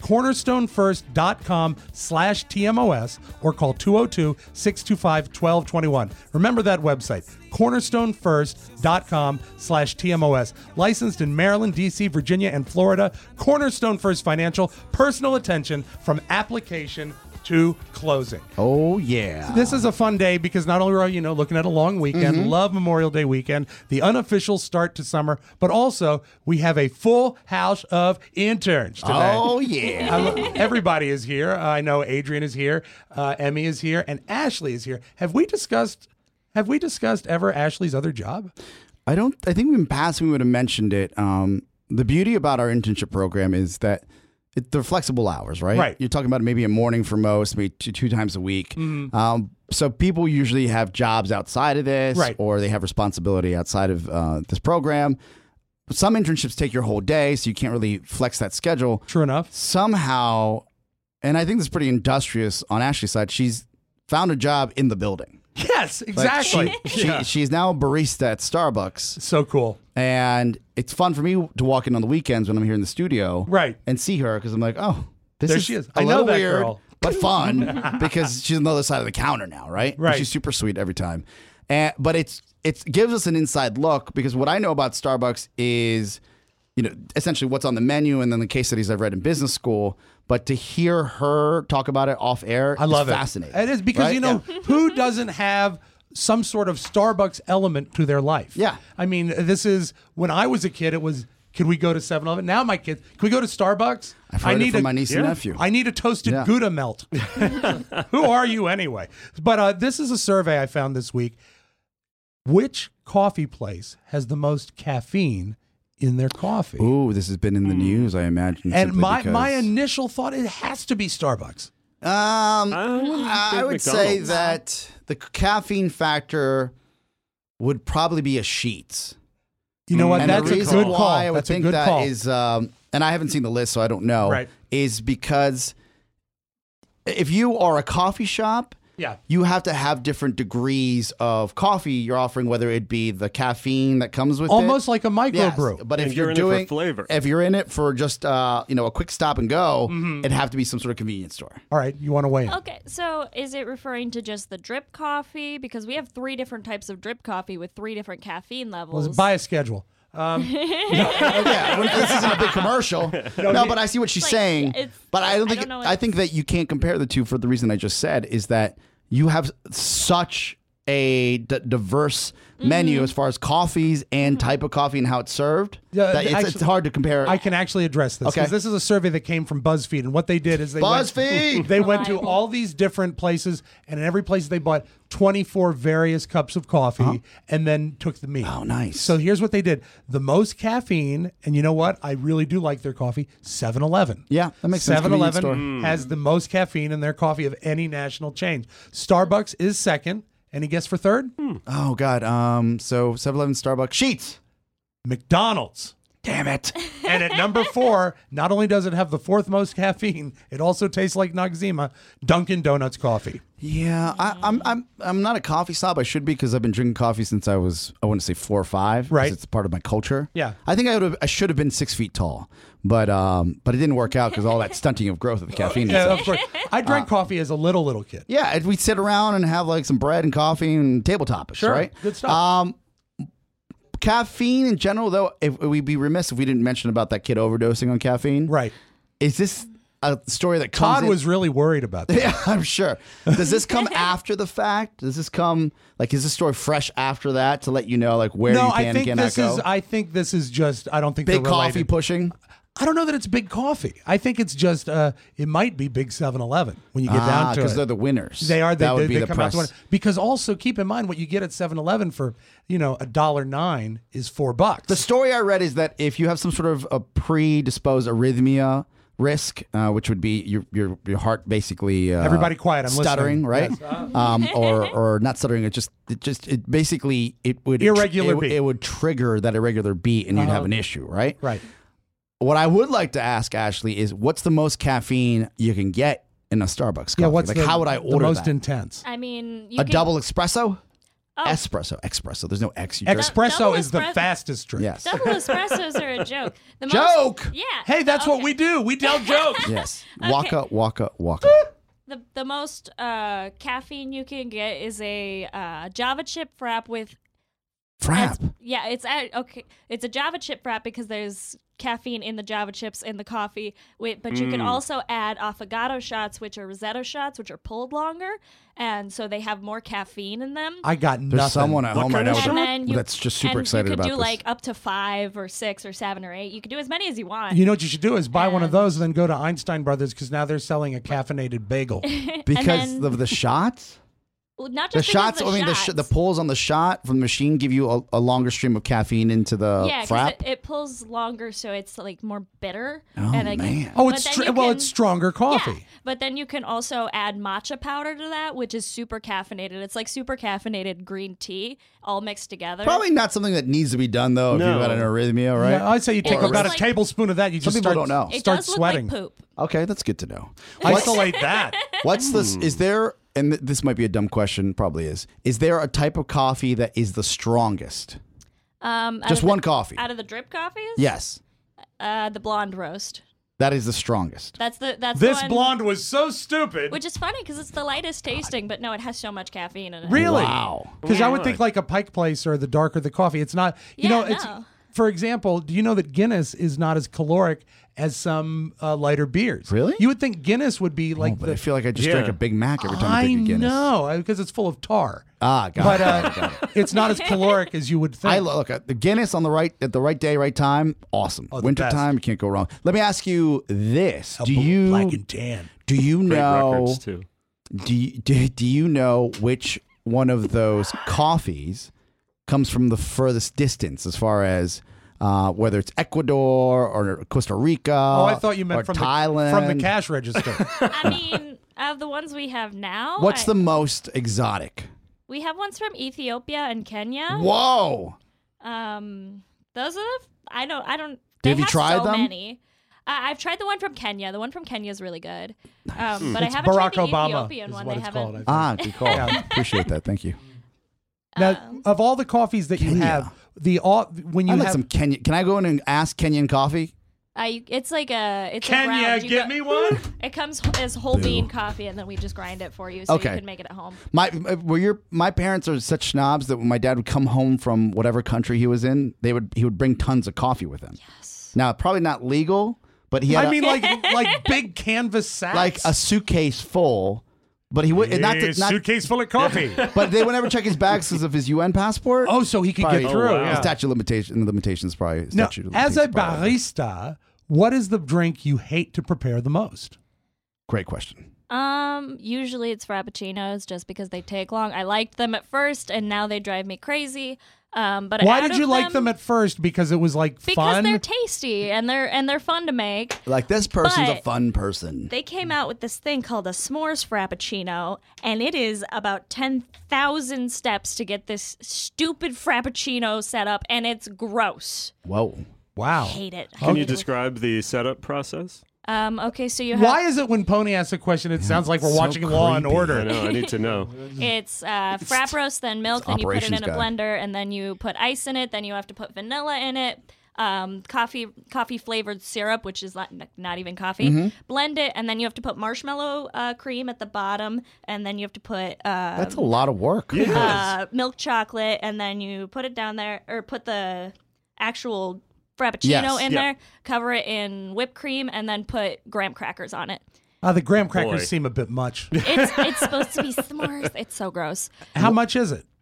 cornerstonefirst.com/TMOS or call 202-625-1221. Remember that website, cornerstonefirst.com/TMOS. Licensed in Maryland, D.C., Virginia, and Florida. Cornerstone First Financial. Personal attention from application to closing. Oh, yeah. This is a fun day because not only are you looking at a long weekend, love Memorial Day weekend, the unofficial start to summer, but also we have a full house of interns today. Oh, yeah. Everybody is here. I know Adrian is here, Emmy is here, and Ashley is here. Have we discussed ever Ashley's other job? I think in past we would have mentioned it. The beauty about our internship program is that they're flexible hours, right? Right. You're talking about maybe a morning for most, maybe two times a week. So people usually have jobs outside of this, Right. or they have responsibility outside of this program. Some internships take your whole day, so you can't really flex that schedule. True enough. Somehow, and I think this is pretty industrious on Ashley's side, she's found a job in the building. Yes, Like, exactly. she's now a barista at Starbucks. So cool. And it's fun for me to walk in on the weekends when I'm here in the studio, Right. and see her because I'm like, oh, this There is she is. a I know little that weird, girl. but fun because she's on the other side of the counter now, right? Right. And she's super sweet every time, but it gives us an inside look because what I know about Starbucks is, essentially what's on the menu and then the case studies I've read in business school. But to hear her talk about it off air, I love is it. fascinating. It is because right? who doesn't have some sort of Starbucks element to their life? Yeah. I mean, this is when I was a kid. It was, could we go to 7-Eleven? Now my kids, can we go to Starbucks? I've heard it from my niece and nephew. I need a toasted Yeah. Gouda melt. Who are you anyway? But this is a survey I found this week. Which coffee place has the most caffeine in their coffee? Ooh, this has been in the news, I imagine. And simply my because- initial thought, it has to be Starbucks. I would say McDonald's. that the caffeine factor would probably be a Sheetz. You know what? And That's the a reason good why call. I would That's a think good that call. is, and I haven't seen the list, so I don't know, Right. is because if you are a coffee shop, Yeah. you have to have different degrees of coffee you're offering, whether it be the caffeine that comes with Almost it. like a microbrew. But And if you're you're in it for doing flavor. if you're in it for just a quick stop and go, Mm-hmm. it'd have to be some sort of convenience store. All right, you want to weigh in? Okay, so is it referring to just the drip coffee? Because we have 3 different types of drip coffee with 3 different caffeine levels. Well, buy a schedule. Yeah, this isn't a big commercial. No, but I see what she's saying. it's- But I don't I think don't know I think that you can't compare the two for the reason I just said is that you have such a diverse menu as far as coffees and type of coffee and how it's served. Yeah, that it's actually- hard to compare. I can actually address this Okay. because this is a survey that came from BuzzFeed, and what they did is they BuzzFeed! they went to all these different places, and in every place they bought 24 various cups of coffee, and then took the meat. Oh, nice. So here's what they did: the most caffeine, and you know what? I really do like their coffee. 7-Eleven. Yeah, that makes sense. Convenience 7-Eleven has the most caffeine in their coffee of any national chain. Starbucks is second. Any guess for third? Oh God. So 7-Eleven, Starbucks, Sheetz. McDonald's. Damn it. And at number 4, not only does it have the 4th most caffeine, it also tastes like Noxzema, Dunkin' Donuts coffee. Yeah, I'm not a coffee snob. I should be because I've been drinking coffee since I want to say 4 or 5. 'cause Right. It's part of my culture. Yeah. I think I should have been 6 feet tall, but it didn't work out because all that stunting of growth of the caffeine. and Yeah, stuff. of course. I drank coffee as a little kid. Yeah, we'd sit around and have like some bread and coffee and table topics, Sure, right? good stuff. Caffeine in general, though, if we'd be remiss if we didn't mention about that kid overdosing on caffeine. Right. Is this a story that comes Todd in- was really worried about that. Yeah, I'm sure. Does this come after the fact? Does this come is this story fresh after that to let you know where No, you can I and think cannot this go? is. I think this is just. I don't think Big they're coffee related. pushing. I don't know that it's big coffee. I think it's just. It might be big 7-Eleven when you get down to it. because they're the winners. They are. That would be they the come out press. to win. Because also keep in mind what you get at 7-Eleven for $1.09 is $4. The story I read is that if you have some sort of a predisposed arrhythmia risk, which would be your heart basically Everybody quiet, I'm stuttering, listening. right? Yes. Or not stuttering. It basically would Irregular beat. It would trigger that irregular beat, and you'd have an issue, right? Right. What I would like to ask Ashley is, what's the most caffeine you can get in a Starbucks coffee? Yeah, what's how would I order the most that? intense? I mean, you A can- double espresso? Oh. Espresso. There's no X. You drink. Espresso Double is the espresso. fastest drink. Yes. Double espressos are a joke. The Joke? Yeah. Hey, that's what we do. We tell jokes. Yes. Okay. Waka. The most caffeine you can get is a Java chip frap with. Frap. Yeah, it's a Java chip frap because there's caffeine in the Java chips in the coffee. But you can also add affogato shots, which are Rosetta shots, which are pulled longer, and so they have more caffeine in them. I got nothing. There's someone at home right now And then you- that's just super and excited about you could this. do like up to 5 or 6 or 7 or 8. You could do as many as you want. You know what you should do is buy one of those and then go to Einstein Brothers because now they're selling a caffeinated bagel. Because then- of the shots? Well, not The just shots, because of the shots. the pulls on the shot from the machine give you a longer stream of caffeine into the Yeah, frap? because it pulls longer, so it's like more bitter. Oh, and man. Oh, but it's then you well, can- it's stronger coffee. Yeah, but then you can also add matcha powder to that, which is super caffeinated. It's like super caffeinated green tea, all mixed together. Probably not something that needs to be done, though, if No. you've got an arrhythmia, right? Yeah, I'd say you take It looks about a like- tablespoon of that. You Some just people start, don't know. It start does look sweating. like poop. Okay, that's good to know. Isolate that. What's this? Is there, and this might be a dumb question, probably is there a type of coffee that is the strongest? Out Just of one the- coffee? Out of the drip coffees? Yes. The blonde roast. That is the strongest. That's the This one, blonde was so stupid. Which is funny because it's the lightest tasting, but no, it has so much caffeine in it. Really? Wow. Because I would think like a Pike Place or the darker the coffee. It's not. You know, Yeah, it's. no. For example, do you know that Guinness is not as caloric as some lighter beers? Really? You would think Guinness would be like But the. I feel like I just Yeah. drank a Big Mac every time I I think of Guinness. know because it's full of tar. Ah, got But it. Got it. it's not as caloric as you would think. I look at the Guinness on the right at the right day, right time. Awesome. Oh, the Winter best. time, you can't go wrong. Let me ask you this: A Do bl- you black and tan? do you Great know records too. do you know which one of those coffees comes from the furthest distance as far as whether it's Ecuador or Costa Rica? Oh, I thought you meant or from Thailand. from the cash register. I mean, of the ones we have now, What's the most exotic? we have ones from Ethiopia and Kenya. Whoa! Those are the I don't. Have you have tried so them? Many. I've tried the one from Kenya. The one from Kenya is really good. But I It's haven't Barack tried the Obama Ethiopian is one. what They it's haven't. called. I think. Ah, good call. Appreciate that. Thank you. Now, of all the coffees that you Kenya. have, when you I like have some Kenyan. Can I go in and ask Kenyan coffee? It's like a. It's a Can ground. you give me one? It comes as whole bean coffee, and then we just grind it for you, so Okay. you can make it at home. My parents are such snobs that when my dad would come home from whatever country he was in, he would bring tons of coffee with him. Yes. Now probably not legal, but he had I mean, like big canvas sacks, like a suitcase full. But he would not suitcase full of coffee. But they would never check his bags because of his UN passport. Oh, so he could Probably- get through. wow. Yeah. Statute limitations probably. Now, Statute of as a limitations probably. barista, what is the drink you hate to prepare the most? Great question. Usually it's frappuccinos, just because they take long. I liked them at first, and now they drive me crazy. But Why out did you of like them at first? Because it was like Because fun. they're tasty and they're fun to make. Like this person's a But fun person. They came out with this thing called a s'mores frappuccino, and it is about 10,000 steps to get this stupid frappuccino set up, and it's gross. Whoa. Wow. Hate it. Can you describe the setup process? Okay, so you have Why is it when Pony asks a question, it sounds like we're so watching Law and creepy. I Order? know. I need to know. it's frap roast, then milk, then you put it in operations a guy. blender, and then you put ice in it, then you have to put vanilla in it. Coffee flavored syrup, which is not even coffee. Mm-hmm. Blend it, and then you have to put marshmallow cream at the bottom, and then you have to put That's a lot of work. milk chocolate, and then you put it down there, or put the actual frappuccino in there, cover it in whipped cream, and then put graham crackers on it. The graham crackers Boy. seem a bit much. It's supposed to be s'mores. It's so gross. How much is it?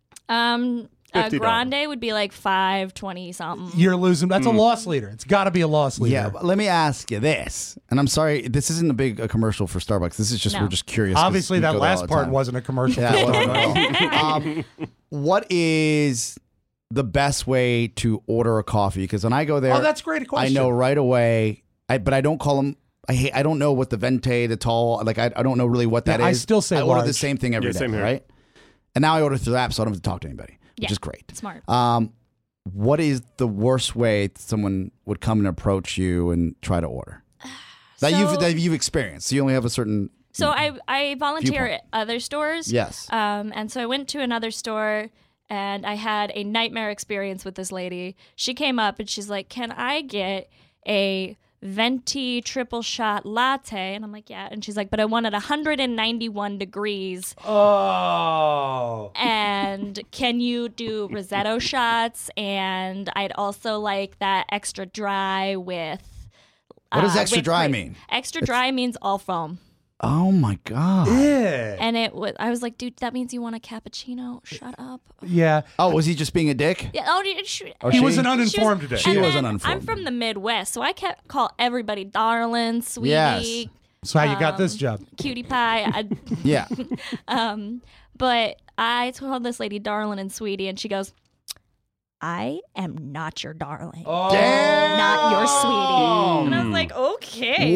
$50. Grande would be like $5.20 something. You're losing. That's a loss leader. It's got to be a loss leader. Yeah, but let me ask you this, and I'm sorry, this isn't a big commercial for Starbucks. This is just No. we're just curious. 'cause Obviously, we that go there all last the part time. wasn't a commercial. Yeah, for it wasn't Starbucks. at all. What is the best way to order a coffee? Because when I go there, Oh, that's a great question. I know right away. But I don't call them. I don't know what the venti, the tall, like I don't know really what that is. I still say I order the large. same thing every day, same here. right? And now I order through the app, so I don't have to talk to anybody, which Yeah, is great. Smart. What is the worst way someone would come and approach you and try to order that you've experienced? So you only have a certain. So I volunteer Viewpoint. at other stores. Yes. And so I went to another store and I had a nightmare experience with this lady. She came up and she's like, "Can I get a venti triple shot latte?" And I'm like, "Yeah." And she's like, "But I want it 191 degrees. Oh. And can you do Rosetto shots? And I'd also like that extra dry with." What does extra whipped dry cream. mean? Extra dry means all foam. Oh my god. Yeah. And I was like, "Dude, that means you want a cappuccino? Shut up." Yeah. Oh, was he just being a dick? Yeah. Oh, He was an uninformed today. She and was then uninformed. I'm from the Midwest, so I kept call everybody darling, sweetie, Yes. So how you got this job? cutie pie. Yeah. But I told this lady darling and sweetie, and she goes, "I am not your darling. Not your sweetie." And I was like, "Okay."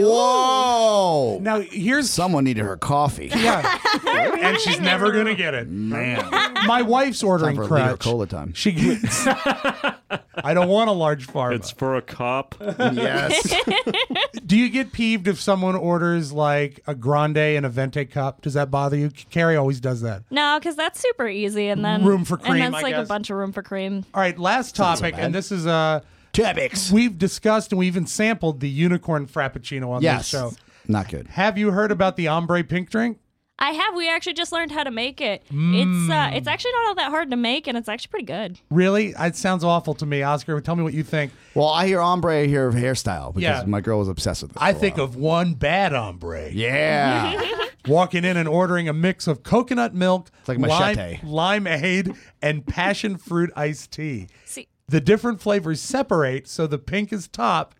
Whoa. Now here's Someone needed her coffee. yeah, and she's never gonna get it. Man. My wife's ordering Time for a liter of crutch. cola time. She gets. I don't want a large pharma. It's for a cop. Yes. Do you get peeved if someone orders like a grande in a venti cup? Does that bother you? Carrie always does that. No, because that's super easy, and then Room for cream, and that's I like guess. a bunch of room for cream. All right, last topic, and this is Topics. we've discussed and we even sampled the unicorn frappuccino on Yes. this show. Not good. Have you heard about the ombre pink drink? I have. We actually just learned how to make it. Mm. It's actually not all that hard to make, and it's actually pretty good. Really? It sounds awful to me. Oscar, tell me what you think. Well, I hear ombre, I hear hairstyle because Yeah. my girl was obsessed with it. I for a think while. of one bad ombre. Yeah. Walking in and ordering a mix of coconut milk, like Machete. limeade, and passion fruit iced tea. See, The different flavors separate, so the pink is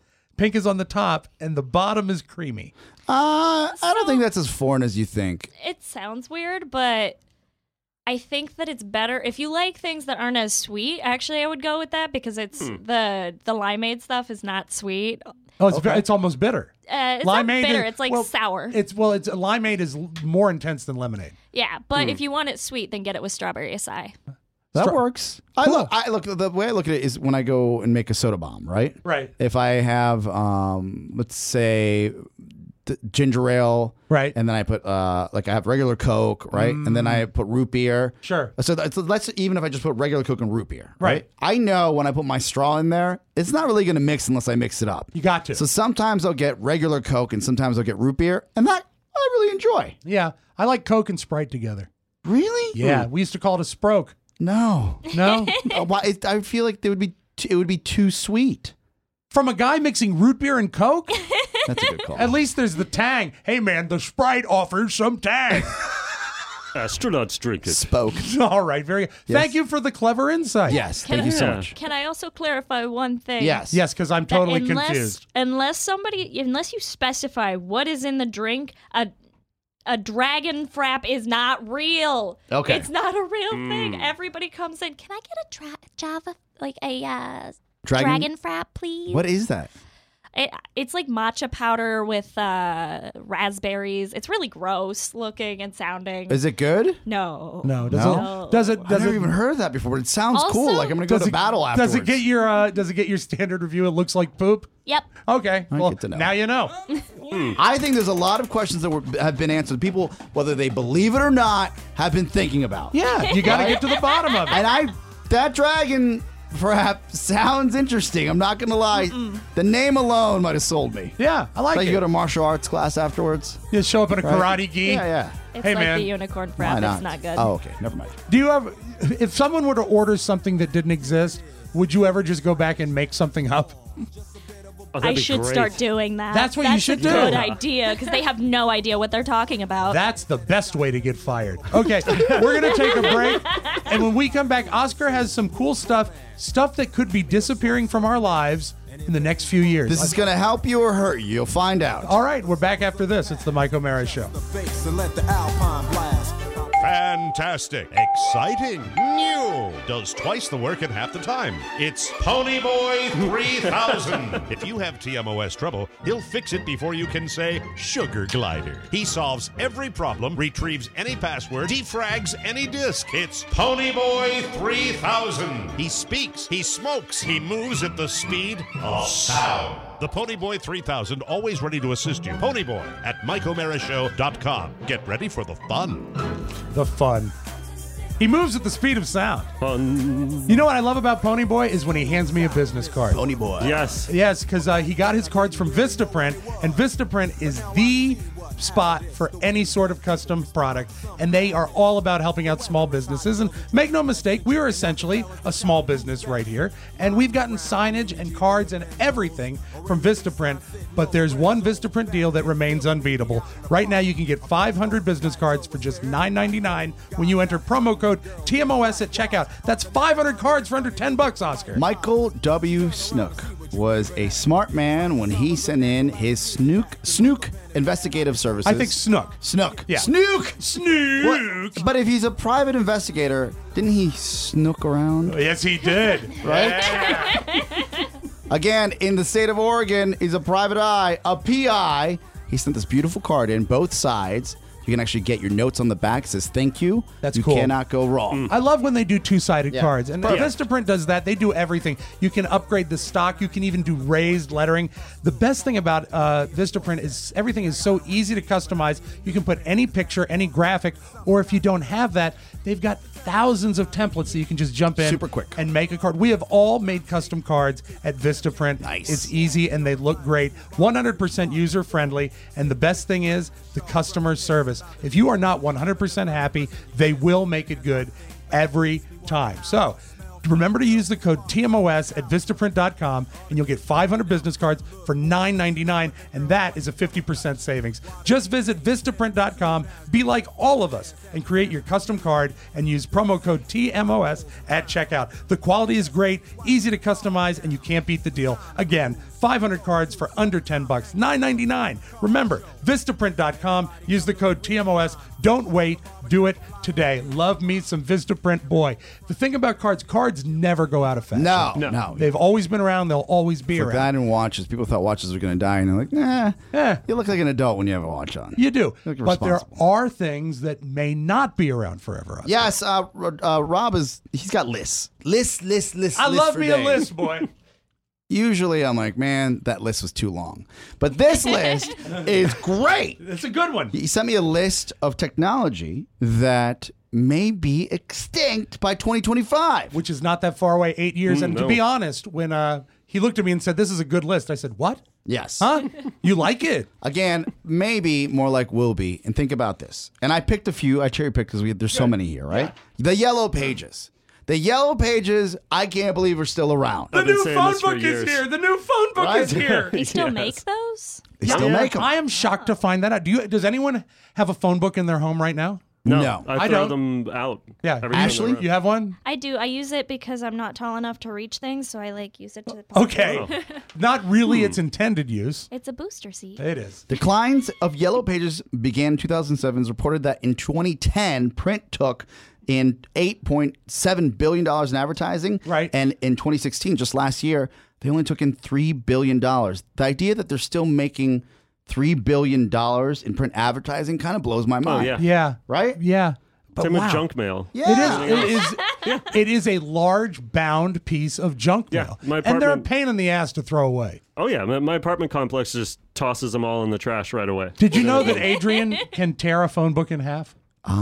on the top, and the bottom is creamy. I don't think that's as foreign as you think. it sounds weird, but I think that it's better if you like things that aren't as sweet. Actually, I would go with that because it's the limeade stuff is not sweet. Oh, it's almost bitter. It's not bitter. is- It's like well, sour. It's limeade is more intense than lemonade. Yeah, but if you want it sweet, then get it with strawberry acai. That works. Cool. I look. The way I look at it is when I go and make a soda bomb, right? Right. If I have, let's say, the ginger ale, Right. and then I put like I have regular Coke, right, and then I put root beer. Sure. So let's even if I just put regular Coke and root beer, Right. I know when I put my straw in there, it's not really going to mix unless I mix it up. You got to. So sometimes I'll get regular Coke and sometimes I'll get root beer, and that I really enjoy. Yeah, I like Coke and Sprite together. Really? Yeah, we used to call it a Sproke. No. No? Why? I feel like it would be too sweet. From a guy mixing root beer and Coke? That's a good call. At least there's the tang. Hey, man, the Sprite offers some tang. Astronauts drink it. Spoke. All right, very good. Yes. Thank you for the clever insight. Yes, thank you so much. Can I also clarify one thing? Yes. Yes, because I'm That totally confused. Unless you specify what is in the drink, a dragon frap is not real. Okay. It's not a real thing. Everybody comes in. Can I get a Java, like a dragon frap, please? What is that? It's like matcha powder with raspberries. It's really gross looking and sounding. Is it good? No. No, No. does it? I've Does never it? even heard of that before, but it sounds Also- cool. Like I'm going to go to battle afterwards. Does it get your standard review? It looks like poop. Yep. Okay, I well, get to know. now you know. I think there's a lot of questions that have been answered. People, whether they believe it or not, have been thinking about. Yeah, you got to Right? get to the bottom of it. And that dragon perhaps sounds interesting. I'm not going to lie. The name alone might have sold me. Yeah, I like Like it. you go to martial arts class afterwards. You show up in a Right? karate gi. Yeah, yeah. It's Hey, like man. the unicorn Why frap. not? It's not good. Oh, okay. Never mind. Do you ever, if someone were to order something that didn't exist, would you ever just go back and make something up? Oh, that'd I be should great. start doing that. That's what you should do. That's a good idea because they have no idea what they're talking about. That's the best way to get fired. Okay, we're going to take a break. And when we come back, Oscar has some cool stuff that could be disappearing from our lives in the next few years. This is going to help you or hurt you. You'll find out. All right, we're back after this. It's the Mike O'Mara Show. Fantastic fantastic, exciting, new, does twice the work in half the time. It's Ponyboy 3000. If you have TMOS trouble, he'll fix it before you can say Sugar Glider. He solves every problem, retrieves any password, defrags any disk. It's Ponyboy 3000. He speaks, he smokes, he moves at the speed of sound. The Ponyboy 3000, always ready to assist you. Ponyboy at MikeO'MaraShow.com. Get ready for the fun. The fun. He moves at the speed of sound. Fun. You know what I love about Ponyboy is when he hands me a business card. Ponyboy. Yes. Yes, because he got his cards from Vistaprint, and Vistaprint is the spot for any sort of custom product, and they are all about helping out small businesses. And make no mistake, we are essentially a small business right here, and we've gotten signage and cards and everything from Vistaprint, but there's one Vistaprint deal that remains unbeatable. Right now, you can get 500 business cards for just $9.99 when you enter promo code TMOS at checkout. That's 500 cards for under $10, Oscar. Michael W. Snook was a smart man when he sent in his Snook investigative services. I think Snook. Snook. Yeah. Snook. Snook. But if he's a private investigator, didn't he snook around? Yes, he did. Right? Yeah. Again, in the state of Oregon, he's a private eye, a PI. He sent this beautiful card in, both sides. You can actually get your notes on the back. It says, thank you. That's you cool. cannot go wrong. I love when they do two-sided Yeah. cards. And Perfect. Vistaprint does that. They do everything. You can upgrade the stock. You can even do raised lettering. The best thing about Vistaprint is everything is so easy to customize. You can put any picture, any graphic, or if you don't have that, they've got thousands of templates that you can just jump in Super quick. and make a card. We have all made custom cards at Vistaprint. Nice. It's easy and they look great. 100% user friendly. And the best thing is the customer service. If you are not 100% happy, they will make it good every time. So remember to use the code TMOS at Vistaprint.com and you'll get 500 business cards for $9.99, and that is a 50% savings. Just visit Vistaprint.com, be like all of us, and create your custom card and use promo code TMOS at checkout. The quality is great, easy to customize, and you can't beat the deal. Again, 500 cards for under $10, $9.99. Remember, Vistaprint.com, use the code TMOS. Don't wait, do it today. Love me some Vistaprint, boy. The thing about cards never go out of fashion. No. They've always been around, they'll always be For around. that and watches, people thought watches were going to die, and they're like, nah, you look like an adult when you have a watch on. You do. You look But there responsible. are things that may not be around forever. Oscar. Yes, Rob he's got lists. Lists I love for me a days. list, boy. Usually I'm like, man, that list was too long. But this list is great. It's a good one. He sent me a list of technology that may be extinct by 2025. Which is not that far away, 8 years. And to no. be honest, when he looked at me and said, this is a good list, I said, what? Yes. Huh? You like it? Again, maybe more like will be. And think about this. And I picked a few. I cherry picked because there's so many here, right? The Yellow Pages. The Yellow Pages, I can't believe are still around. The I've been new saying phone this for book is years. here. The new phone book is here. They still Yes. make those? They still make them. I am shocked to find that out. Does anyone have a phone book in their home right now? No. I I throw don't. them out. Yeah. every time Ashley, they're around. You have one? I do. I use it because I'm not tall enough to reach things, so I use it to. Okay. Not really its intended use. It's a booster seat. It is. Declines of Yellow Pages began in 2007. It's reported that in 2010, print took in $8.7 billion in advertising. Right. And in 2016, just last year, they only took in $3 billion. The idea that they're still making $3 billion in print advertising kind of blows my mind. yeah. Yeah. Right? Yeah. But Same wow. with junk mail. Yeah. It is a large bound piece of junk Yeah, mail. my And they're a apartment- pain in the ass to throw away. Oh yeah, my apartment complex just tosses them all in the trash right away. Did you know that Adrian can tear a phone book in half?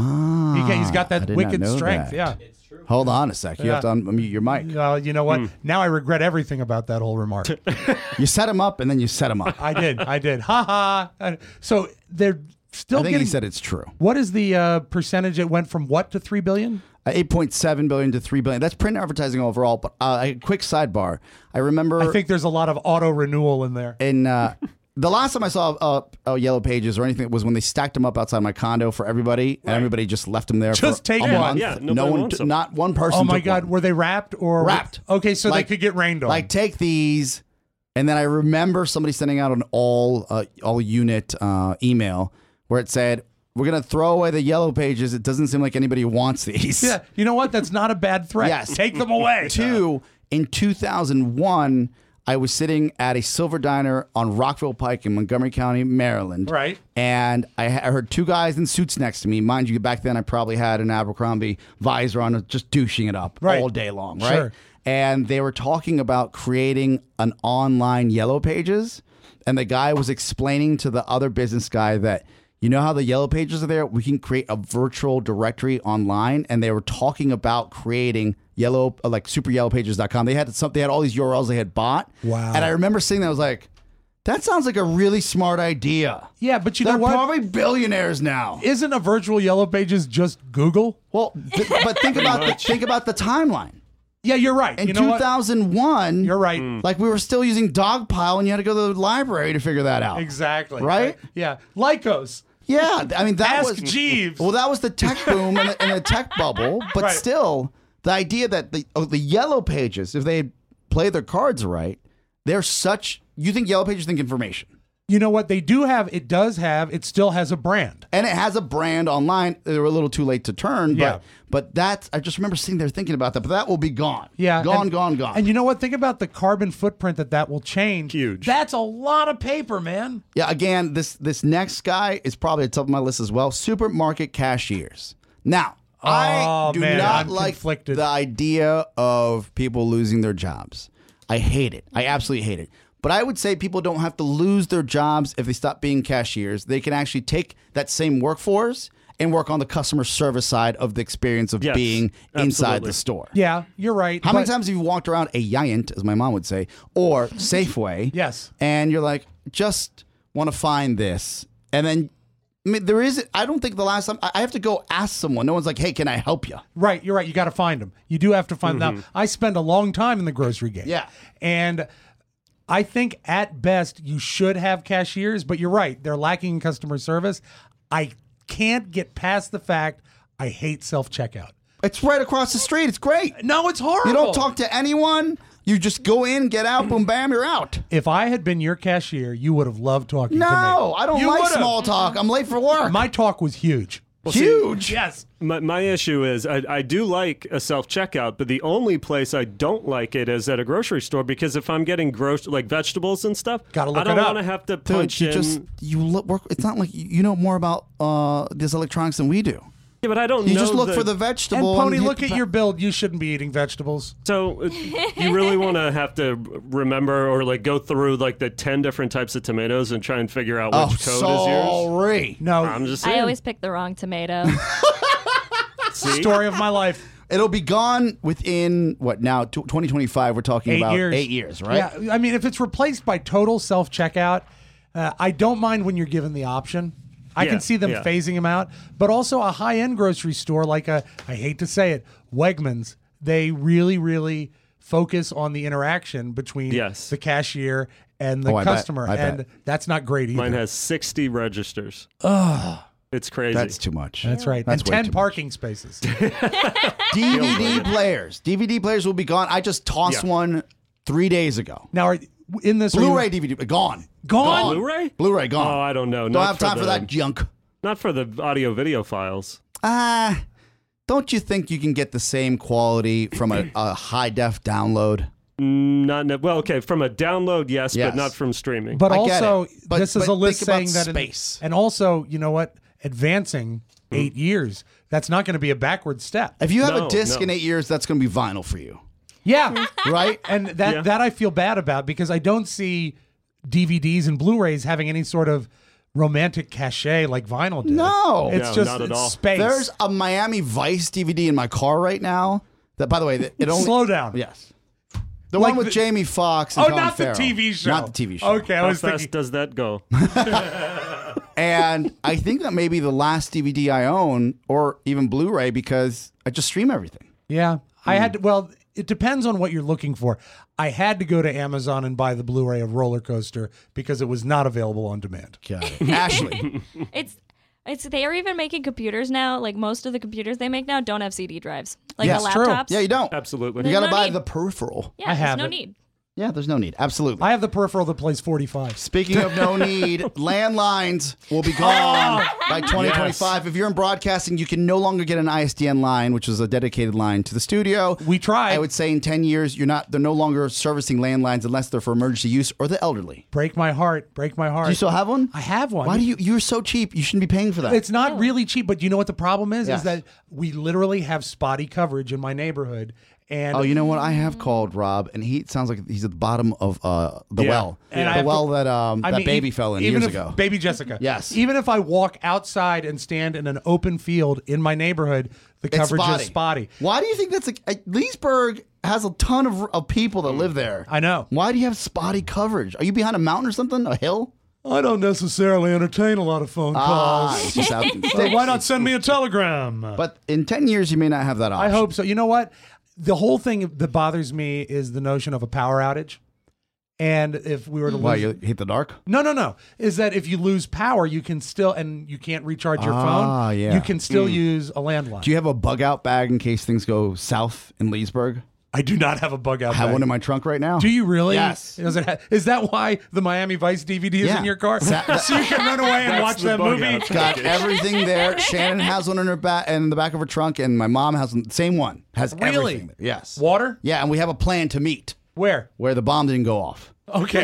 He's got I that did not wicked know strength. that. Yeah. Hold on a sec. You have to unmute your mic. You know what? Now I regret everything about that whole remark. You set him up, and then you set him up. I did. Ha ha. So they're still I think getting. he said it's true. What is the percentage? It went from what to 3 billion? 8.7 billion to 3 billion. That's print advertising overall. But a quick sidebar. I remember I think there's a lot of auto renewal in there. in the last time I saw Yellow Pages or anything was when they stacked them up outside my condo for everybody, and everybody just left them there. Just for take a one. month. Yeah, no nobody one, wants them. not one person. Oh my took God, one. were they wrapped or Wrapped. Okay, so Like- they could get rained on. Like take these, and then I remember somebody sending out an all unit email where it said, we're going to throw away the yellow pages. It doesn't seem like anybody wants these. Yeah, you know what? That's not a bad threat. Yes. Take them away. 2, in 2001, I was sitting at a Silver Diner on Rockville Pike in Montgomery County, Maryland. Right. And I heard two guys in suits next to me. Mind you, back then I probably had an Abercrombie visor on, just douching it up all day long, right? Sure. And they were talking about creating an online Yellow Pages. And the guy was explaining to the other business guy that, you know how the Yellow Pages are there? We can create a virtual directory online. And they were talking about creating superyellowpages.com. They had all these URLs they had bought. Wow. And I remember seeing that. I was like, that sounds like a really smart idea. Yeah, but you They're know what? probably billionaires now. Isn't a virtual Yellow Pages just Google? Well, but think about the timeline. Yeah, you're right. In you know 2001, you're right. Like we were still using Dogpile, and you had to go to the library to figure that out. Exactly. Right? Yeah. Lycos. Yeah, I mean that Ask was Jeeves. Well, that was the tech boom and the tech bubble. But Right. still, the idea that the Yellow Pages, if they play their cards right, they're such. You think Yellow Pages think information? You know what? They do have, it still has a brand. And it has a brand online. They were a little too late to turn, Yeah. but that's, I just remember sitting there thinking about that, but that will be gone. Yeah. Gone. And you know what? Think about the carbon footprint that will change. Huge. That's a lot of paper, man. Yeah, again, this next guy is probably at the top of my list as well. Supermarket cashiers. Now, I do not I'm like conflicted. the idea of people losing their jobs. I hate it. I absolutely hate it. But I would say people don't have to lose their jobs if they stop being cashiers. They can actually take that same workforce and work on the customer service side of the experience of Yes, being inside absolutely. the store. Yeah, you're right. How many but- times have you walked around a Giant, as my mom would say, or Safeway? Yes. And you're like, just want to find this. And then I don't think the last time, I have to go ask someone. No one's like, hey, can I help you? Right, you're right. You got to find them. You do have to find them. Now, I spend a long time in the grocery game. Yeah. And I think at best you should have cashiers, but you're right. They're lacking in customer service. I can't get past the fact I hate self-checkout. It's right across the street. It's great. No, it's horrible. You don't talk to anyone. You just go in, get out, boom, bam, you're out. If I had been your cashier, you would have loved talking to me. No, I don't You like would've. small talk. I'm late for work. My talk was huge. Huge. Yes. My issue is I do like a self-checkout, but the only place I don't like it is at a grocery store, because if I'm getting like vegetables and stuff, Gotta look I don't it up. want to have to Dude, punch in. work. It's not like you know more about this electronics than we do. Yeah, but I don't You know. just look for the And vegetable. Pony, hit look the at your build. You shouldn't be eating vegetables. So you really want to have to remember or like go through like the 10 different types of tomatoes and try and figure out which code is yours? sorry. No, I'm just saying. I always pick the wrong tomato. See? story of my life. It'll be gone within, what now, 2025, we're talking 8 about years. 8 years, right? Yeah, I mean, if it's replaced by total self-checkout, I don't mind when you're given the option. I Yeah, can see them yeah. phasing them out. But also a high-end grocery store like I hate to say it, Wegmans, they really, really focus on the interaction between Yes. the cashier and the Oh, I bet. customer. I bet. And that's not great either. Mine has 60 registers. Ugh. It's crazy. That's too much. That's right. That's and way 10 too much. parking spaces. DVD players. DVD players will be gone. I just tossed Yeah. one 3 days ago. Now, in this... are you- Blu-ray DVD, gone. Gone? Blu-ray? Blu-ray, gone. Oh, I don't know. Don't Not have time for that junk. Not for the audio video files. Don't you think you can get the same quality from a high-def download? Well, okay, from a download, yes, Yes. but not from streaming. But I get also, it. But- this is but a list think about saying that... space. And also, you know what? Advancing 8 years. That's not going to be a backward step. If you have No, a disc no. in 8 years, that's going to be vinyl for you, Yeah. right? And that I feel bad about because I don't see DVDs and Blu-rays having any sort of romantic cachet like vinyl did. No. It's No, just not at it's all. space. There's a Miami Vice DVD in my car right now. That, by the way, it only Slow down. Yes, the Like one with the- Jamie Foxx and Oh, Colin not the Farrell. TV show. Not the TV show. Okay, I How was fast thinking. does that go? And I think that may be the last DVD I own, or even Blu-ray, because I just stream everything. Yeah, I had to. Well, it depends on what you're looking for. I had to go to Amazon and buy the Blu-ray of Roller Coaster because it was not available on demand. Got it. Ashley, It's they are even making computers now. Like most of the computers they make now don't have CD drives. Like Yes, the true. laptops. yeah, you don't. Absolutely. You got to no buy need. the peripheral. Yeah, I there's have no it. need. Yeah, there's no need. Absolutely. I have the peripheral that plays 45. Speaking of no need, landlines will be gone by 2025. If you're in broadcasting, you can no longer get an ISDN line, which is a dedicated line to the studio. We tried. I would say in 10 years, they're no longer servicing landlines unless they're for emergency use or the elderly. Break my heart. Break my heart. Do you still have one? I have one. Why do you're so cheap? You shouldn't be paying for that. It's not really cheap, but you know what the problem is? Yes. Is that we literally have spotty coverage in my neighborhood. And you know what? I have called Rob, and he sounds like he's at the bottom of the well. And the well that baby fell in years ago. Baby Jessica. Yes. Even if I walk outside and stand in an open field in my neighborhood, the coverage is spotty. Why do you think that's Leesburg has a ton of people that live there? I know. Why do you have spotty coverage? Are you behind a mountain or something? A hill? I don't necessarily entertain a lot of phone calls. Why not send me a telegram? But in 10 years, you may not have that option. I hope so. You know what? The whole thing that bothers me is the notion of a power outage. And if we were to lose... Why, you hate the dark? No. Is that if you lose power, you can still... And you can't recharge your phone. Yeah. You can still use a landline. Do you have a bug out bag in case things go south in Leesburg? I do not have a bug out I have bag. one in my trunk right now. Do you really? Yes. Is that why the Miami Vice DVD is in your car? So you can run away and watch that movie? Got everything there. Shannon has one in her back in the back of her trunk, and my mom has the same one. Has everything there. Yes. Water? Yeah, and we have a plan to meet. Where? Where the bomb didn't go off. Okay.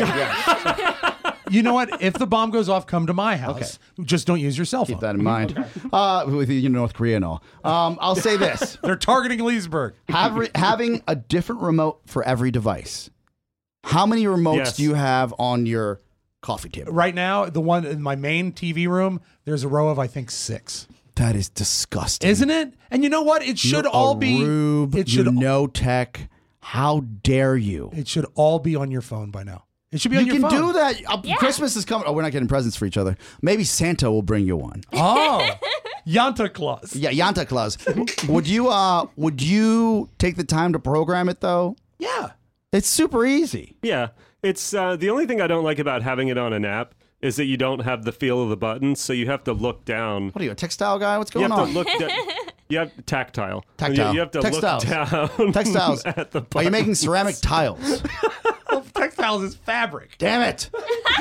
You know what? If the bomb goes off, come to my house. Just don't use your cell phone. Keep that in mind. With North Korea and all. I'll say this. They're targeting Leesburg. Having a different remote for every device. How many remotes do you have on your coffee table? Right now, the one in my main TV room, there's a row of, I think, 6. That is disgusting. Isn't it? And you know what? It should all be... It should no tech. How dare you? It should all be on your phone by now. It should be on your phone. You can do that. Christmas is coming. Oh, we're not getting presents for each other. Maybe Santa will bring you one. Oh, Yanta Claus. Yeah, Yanta Claus. Would you take the time to program it though? Yeah, it's super easy. Yeah, it's the only thing I don't like about having it on an app is that you don't have the feel of the buttons, so you have to look down. What are you, a textile guy? What's going on? on? You have tactile. Tactile. You have to Textiles. look down. Textiles. At the buttons. Are you making ceramic tiles? Textiles is fabric. Damn it.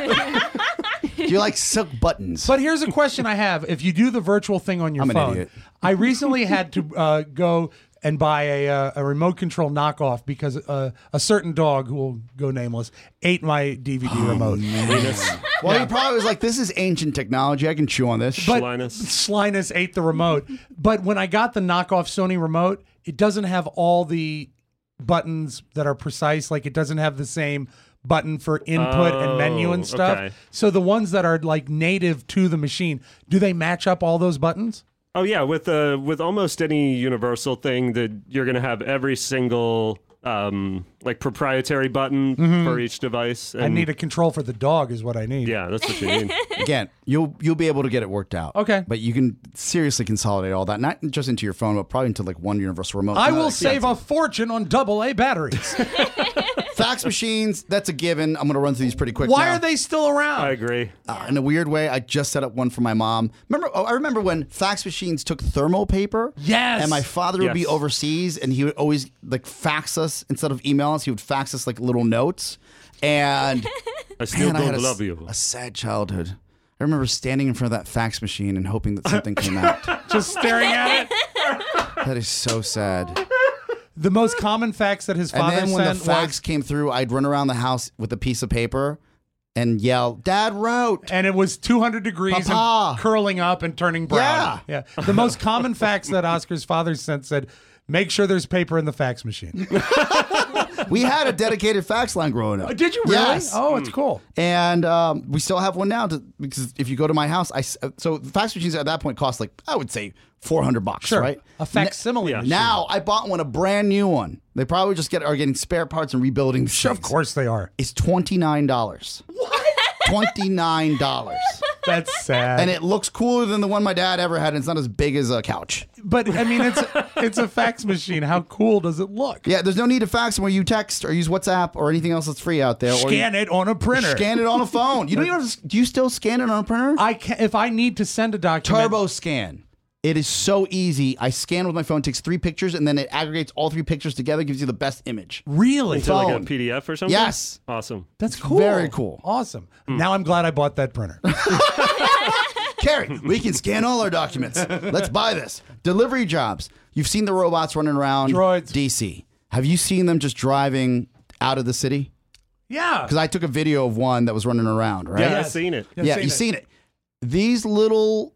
Do you like silk buttons? But here's a question I have. If you do the virtual thing on your I'm phone, an idiot. I recently had to go and buy a remote control knockoff because a certain dog, who will go nameless, ate my DVD remote. Well, he probably was like, this is ancient technology. I can chew on this. But Slinus ate the remote. But when I got the knockoff Sony remote, it doesn't have all the buttons that are precise. Like, it doesn't have the same button for input and menu and stuff. Okay. So the ones that are like native to the machine, do they match up all those buttons? Oh yeah, with almost any universal thing, that you're going to have every single like proprietary button for each device. And I need a control for the dog is what I need. Yeah, that's what you need. Again, you'll be able to get it worked out. Okay. But you can seriously consolidate all that, not just into your phone, but probably into like one universal remote. I will save a fortune on AA batteries. Fax machines, that's a given. I'm going to run through these pretty quick. Why are they still around? I agree. In a weird way, I just set up one for my mom. I remember when fax machines took thermal paper. Yes. And my father would be overseas, and he would always like fax us instead of email us. He would fax us like little notes. And I still had don't love you. A sad childhood. I remember standing in front of that fax machine and hoping that something came out. Just staring at it. That is so sad. The most common fax that his father sent. And then when the fax was, came through, I'd run around the house with a piece of paper and yell, "Dad wrote!" And it was 200 degrees Papa. And curling up and turning brown. Yeah. The most common fax that Oscar's father sent said, "Make sure there's paper in the fax machine." We had a dedicated fax line growing up. Did you really? Yes. Oh, it's cool. And we still have one now because if you go to my house, so fax machines at that point cost like, I would say $400, sure. right? A facsimile machine. Now I bought one, a brand new one. They probably just are getting spare parts and rebuilding the Sure, of course they are. It's $29. What? $29. That's sad. And it looks cooler than the one my dad ever had, and it's not as big as a couch. But, I mean, it's a fax machine. How cool does it look? Yeah, there's no need to fax where you text or use WhatsApp or anything else that's free out there. Scan it on a printer. Scan it on a phone. You don't even do you still scan it on a printer? I can, if I need to send a document. Turbo scan. It is so easy. I scan with my phone, takes 3 pictures, and then it aggregates all 3 pictures together, gives you the best image. Really? Into like a Phone. PDF or something? Yes. Awesome. That's cool. Very cool. Awesome. Now I'm glad I bought that printer. Carrie, we can scan all our documents. Let's buy this. Delivery jobs. You've seen the robots running around Droids. DC. Have you seen them just driving out of the city? Yeah. Because I took a video of one that was running around, right? Yeah, I've seen it. Yeah, you've seen it. These little,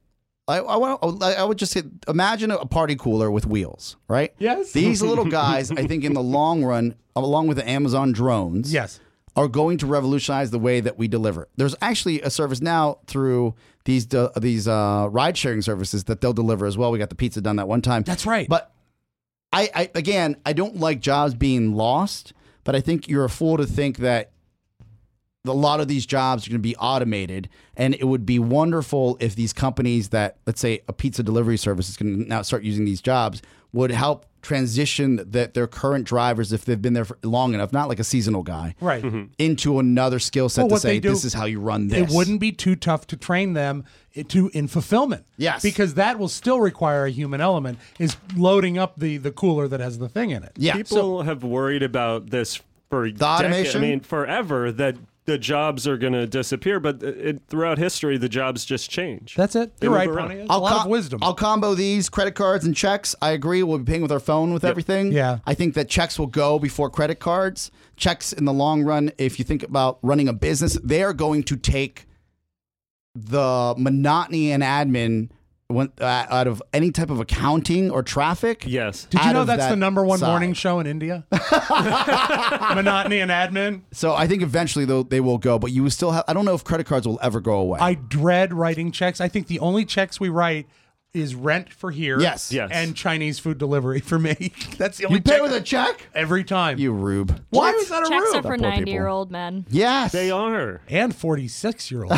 I would just say, imagine a party cooler with wheels, right? Yes. These little guys, I think in the long run, along with the Amazon drones, Yes. are going to revolutionize the way that we deliver. There's actually a service now through these ride sharing services that they'll deliver as well. We got the pizza done that one time. That's right. But I don't like jobs being lost, but I think you're a fool to think that a lot of these jobs are going to be automated, and it would be wonderful if these companies that, let's say, a pizza delivery service is going to now start using these jobs, would help transition their current drivers, if they've been there for long enough, not like a seasonal guy, Right. into another skill set Well, to what say, they do- this is how you run this. It wouldn't be too tough to train them in fulfillment. Yes. Because that will still require a human element, is loading up the cooler that has the thing in it. Yeah. People have worried about this for automation? I mean, forever, that the jobs are going to disappear, but throughout history, the jobs just change. That's it. They You're move right, around. Pony. It's a lot of wisdom. I'll combo these credit cards and checks. I agree. We'll be paying with our phone with everything. Yeah. I think that checks will go before credit cards. Checks in the long run, if you think about running a business, they are going to take the monotony and admin out of any type of accounting or traffic. Yes. Did you out know of that's the that number one side. morning show in India? Monotony and admin. So I think eventually they will go, but you will still have, I don't know if credit cards will ever go away. I dread writing checks. I think the only checks we write is rent for here. Yes. Yes. And Chinese food delivery for me. That's the only you pay check with a check? every time. You rube. Why is that a Checks rule? are for Poor people. 90-year-old men. Yes. They are. And 46-year-old.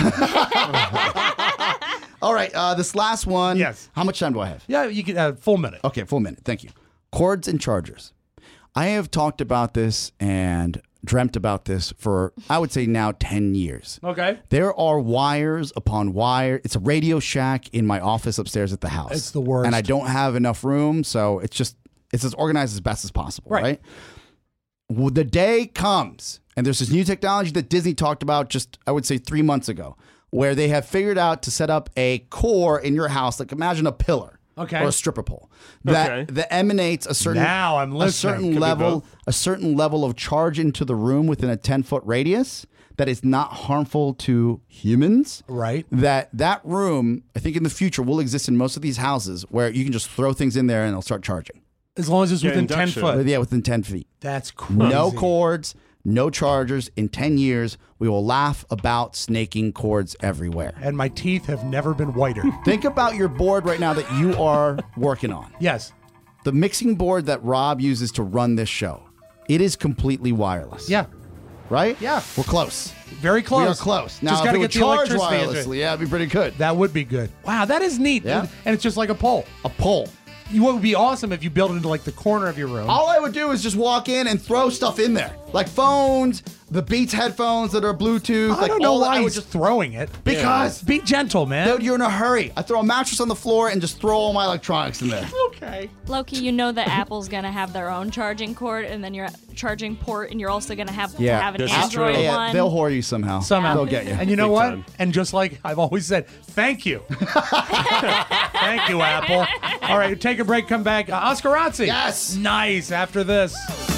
All right. This last one. Yes. How much time do I have? Yeah, you get full minute. Okay, full minute. Thank you. Cords and chargers. I have talked about this and dreamt about this for, I would say now 10 years. Okay. There are wires upon wire. It's a Radio Shack in my office upstairs at the house. It's the worst. And I don't have enough room, so it's as organized as best as possible, right? Well, the day comes, and there's this new technology that Disney talked about just, I would say, 3 months ago, where they have figured out to set up a core in your house, like imagine a pillar. Okay. Or a stripper pole that emanates a certain Now I'm listening. a certain level of charge into the room within a 10-foot radius that is not harmful to humans. Right. That room, I think in the future, will exist in most of these houses where you can just throw things in there and it'll start charging. As long as it's within 10 induction. foot. Yeah, within 10 feet. That's crazy. No cords, no chargers. In 10 years, we will laugh about snaking cords everywhere. And my teeth have never been whiter. Think about your board right now that you are working on. Yes. The mixing board that Rob uses to run this show, it is completely wireless. Yeah. Right? Yeah. We're close. Very close. We are close. Now, just if got to it would get the charge electricity into it. wirelessly, yeah, it'd be pretty good. That would be good. Wow, that is neat. Yeah. And it's just like a pole. A pole. What would be awesome if you built it into like the corner of your room. All I would do is just walk in and throw stuff in there. Like phones, the Beats headphones that are Bluetooth. I don't know why I would he's just throwing it. Because Be gentle, man. dude, you're in a hurry. I throw a mattress on the floor and just throw all my electronics in there. Okay. Loki, you know that Apple's gonna have their own charging cord and then your charging port, and you're also gonna have to have an this is Android true. one. They'll whore you somehow. Somehow. They'll get you. And you know Big what? time. And just like I've always said, thank you. Thank you, Apple. All right, take a break, come back. Oscar Razzi. Yes. Nice after this.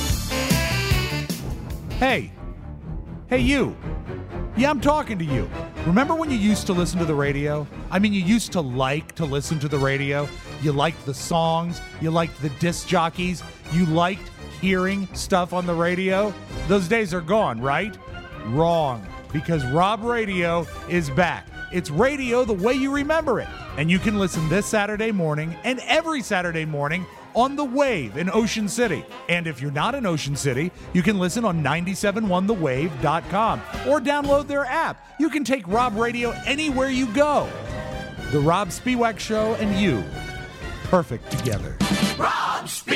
Hey, you. Yeah, I'm talking to you. Remember when you used to listen to the radio? I mean, you used to like to listen to the radio. You liked the songs. You liked the disc jockeys. You liked hearing stuff on the radio. Those days are gone, right? Wrong, because Rob Radio is back. It's radio the way you remember it. And you can listen this Saturday morning and every Saturday morning on The Wave in Ocean City. And if you're not in Ocean City, you can listen on 971thewave.com or download their app. You can take Rob Radio anywhere you go. The Rob Spiewak Show and you, perfect together. Rob Spiewak.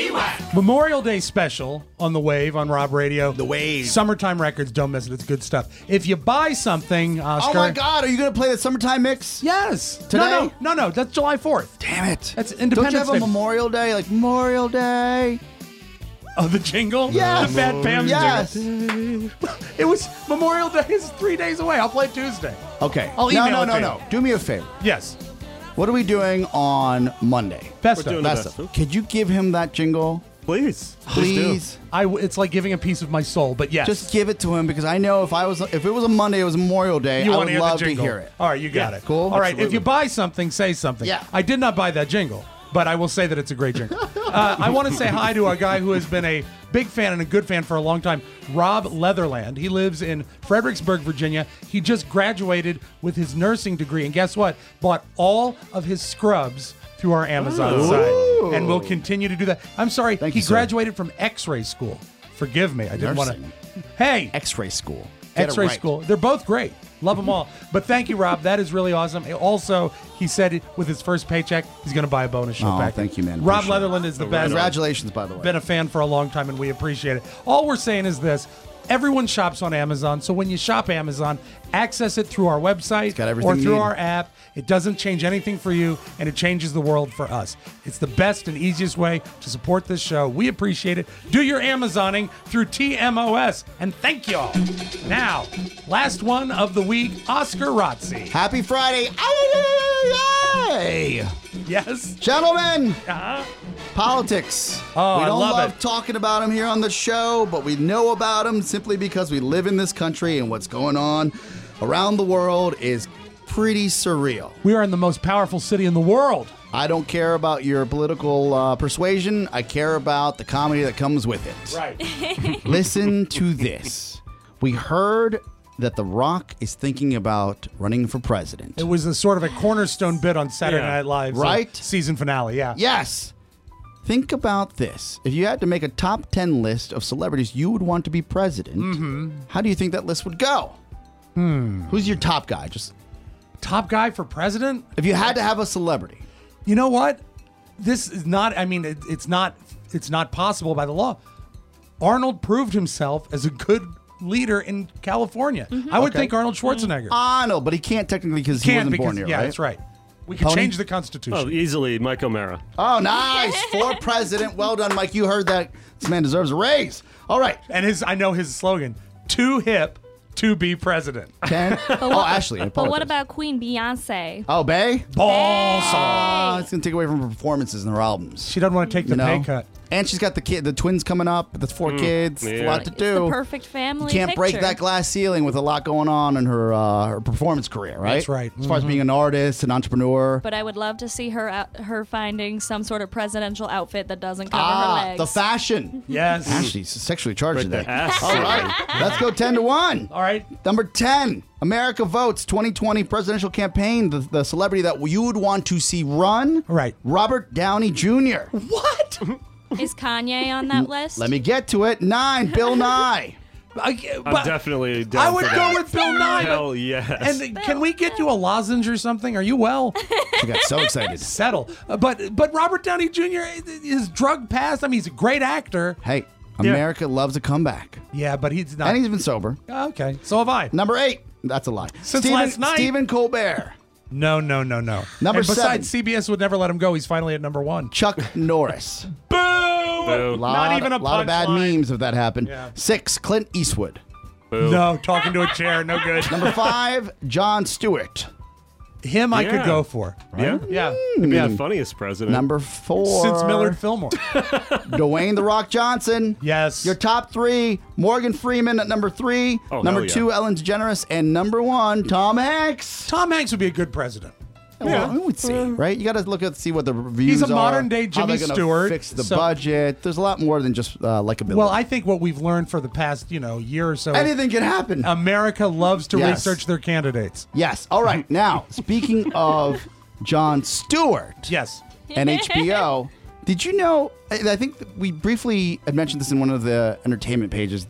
Memorial Day special on The Wave on Rob Radio. The Wave. Summertime Records. Don't miss it. It's good stuff. If you buy something, Oscar. Oh my God, are you going to play the Summertime Mix? Yes. Today? No. That's July 4th. Damn it. That's Don't Independence you have a Day. Memorial Day? Like Memorial Day? Oh, the jingle? Yes. The Bad Pam's Yes. jingle. It was Memorial Day is 3 days away. I'll play Tuesday. Okay. I'll email it to you. No. Do me a favor. Yes. What are we doing on Monday? Best We're doing of. the Best best of. of. Could you give him that jingle? Please. Please. It's like giving a piece of my soul, but yes. Just give it to him because I know if it was a Monday, it was Memorial Day, You I want would to hear love the to jingle. hear it. All right, you got Yeah, it. cool. All right, if Absolutely. you buy something, say something. Yeah. I did not buy that jingle, but I will say that it's a great jingle. I want to say hi to a guy who has been a big fan and a good fan for a long time, Rob Leatherland. He lives in Fredericksburg, Virginia. He just graduated with his nursing degree, and guess what? Bought all of his scrubs through our Amazon site, and will continue to do that. I'm sorry, Thank he you, sir. graduated from X-ray school. Forgive me, I didn't want to. Nursing. Hey, X-ray school. Get it X-ray right. school. They're both great. Love them all. But thank you, Rob. That is really awesome. Also, he said with his first paycheck, he's going to buy a bonus show Oh, back. thank you, man. Rob Appreciate it. Leatherland is the best. Congratulations, by the way. Been a fan for a long time, and we appreciate it. All we're saying is this. Everyone shops on Amazon, so when you shop Amazon, access it through our website got everything or you through need. our app. It doesn't change anything for you, and it changes the world for us. It's the best and easiest way to support this show. We appreciate it. Do your Amazoning through TMOS, and thank you all. Now, last one of the week, Oscar Razzi. Happy Friday. Yay! Yes? Gentlemen, Uh-huh. politics. Oh, we I don't love it. talking about them here on the show, but we know about them simply because we live in this country and what's going on around the world is pretty surreal. We are in the most powerful city in the world. I don't care about your political persuasion. I care about the comedy that comes with it. Right. Listen to this. We heard that The Rock is thinking about running for president. It was a sort of a cornerstone bit on Saturday Yeah. Night Live's Right? season finale, yeah. Yes. Think about this. If you had to make a top 10 list of celebrities you would want to be president, how do you think that list would go? Who's your top guy? Just Top guy for president? if you had to have a celebrity. You know what? This is not, I mean, it's not possible by the law. Arnold proved himself as a good leader in California. I would Okay. think Arnold Schwarzenegger. Arnold, but he can't technically because he wasn't born here, yeah, right? that's right. We could Pony? change the Constitution. Oh, easily Mike O'Mara. Oh, nice. For president. Well done, Mike. You heard that. This man deserves a raise. All right. And I know his slogan, too hip to be president. 10. Oh, Ashley. I But what apologize. about Queen Beyonce? Oh, Bay? Balls. Oh, it's going to take away from her performances in her albums. She doesn't want to take the You know? pay cut. And she's got the twins coming up. That's 4 kids. It's a yeah. lot to It's do. the perfect family You can't break picture. that glass ceiling with a lot going on in her performance career, right? That's right. As far as being an artist, an entrepreneur. But I would love to see her finding some sort of presidential outfit that doesn't cover her legs. The fashion. Yes. Ashley's sexually charged Right, today. the ass. All right, let's go 10-1. All right. Number 10, America Votes 2020 presidential campaign. The celebrity that you would want to see run. Right. Robert Downey Jr. What? Is Kanye on that list? Let me get to it. 9, Bill Nye. I'm definitely down I would for go that. with Bill Nye. Hell yes. And can we get you a lozenge or something? Are you well? She got so excited. Settle. But Robert Downey Jr. is drug past. I mean, he's a great actor. Hey, America loves a comeback. Yeah, but he's not. And he's been sober. Okay, so have I. Number 8. That's a lie. Since last night. Stephen Colbert. No. Number And besides, 7. CBS would never let him go. He's finally at number 1. Chuck Norris. Boo! Boo. Not even a lot of bad punchline. memes if that happened. Yeah. 6, Clint Eastwood. Boo. No, talking to a chair, no good. Number 5, Jon Stewart. Him, I could Yeah. go for. Yeah. Yeah. He'd be the funniest president. Number 4, Since Millard Fillmore. Dwayne The Rock Johnson. Yes. Your top 3, Morgan Freeman at number 3. Oh, number hell yeah. 2, Ellen DeGeneres. And number 1, Tom Hanks. Tom Hanks would be a good president. Well, we would see, right? You got to look at see what the reviews He's a are, modern-day how Jimmy they're gonna Stewart, Fix the so- budget. There's a lot more than just likability. Well, I think what we've learned for the past, year or so, anything can happen. America loves to Yes. research their candidates. Yes. All right. Now, speaking of Jon Stewart Yes. and HBO, did you know? I think we briefly had mentioned this in one of the entertainment pages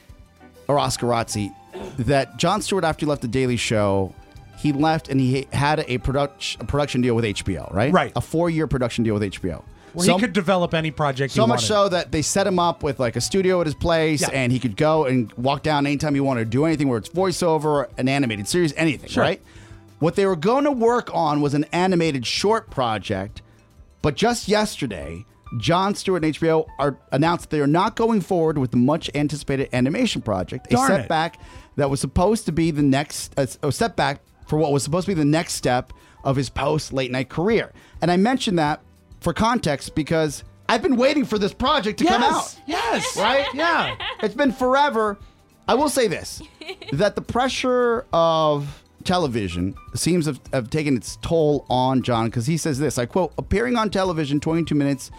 or Oscarazzi, that Jon Stewart, after he left the Daily Show, he left and he had a production deal with HBO, right? Right. A 4-year production deal with HBO. Where he could develop any project he So much wanted. so that they set him up with like a studio at his place, Yeah. and he could go and walk down anytime he wanted to do anything, where it's voiceover, an animated series, anything, Sure. right? What they were going to work on was an animated short project, but just yesterday, Jon Stewart and HBO announced that they are not going forward with the much anticipated animation project, Darn a it. setback that was supposed to be the next a setback for what was supposed to be the next step of his post late night career. And I mention that for context because I've been waiting for this project to come out. Yes. Right? Yeah. It's been forever. I will say this, that the pressure of television seems to have taken its toll on Jon, because he says this, I quote, appearing on television 22 minutes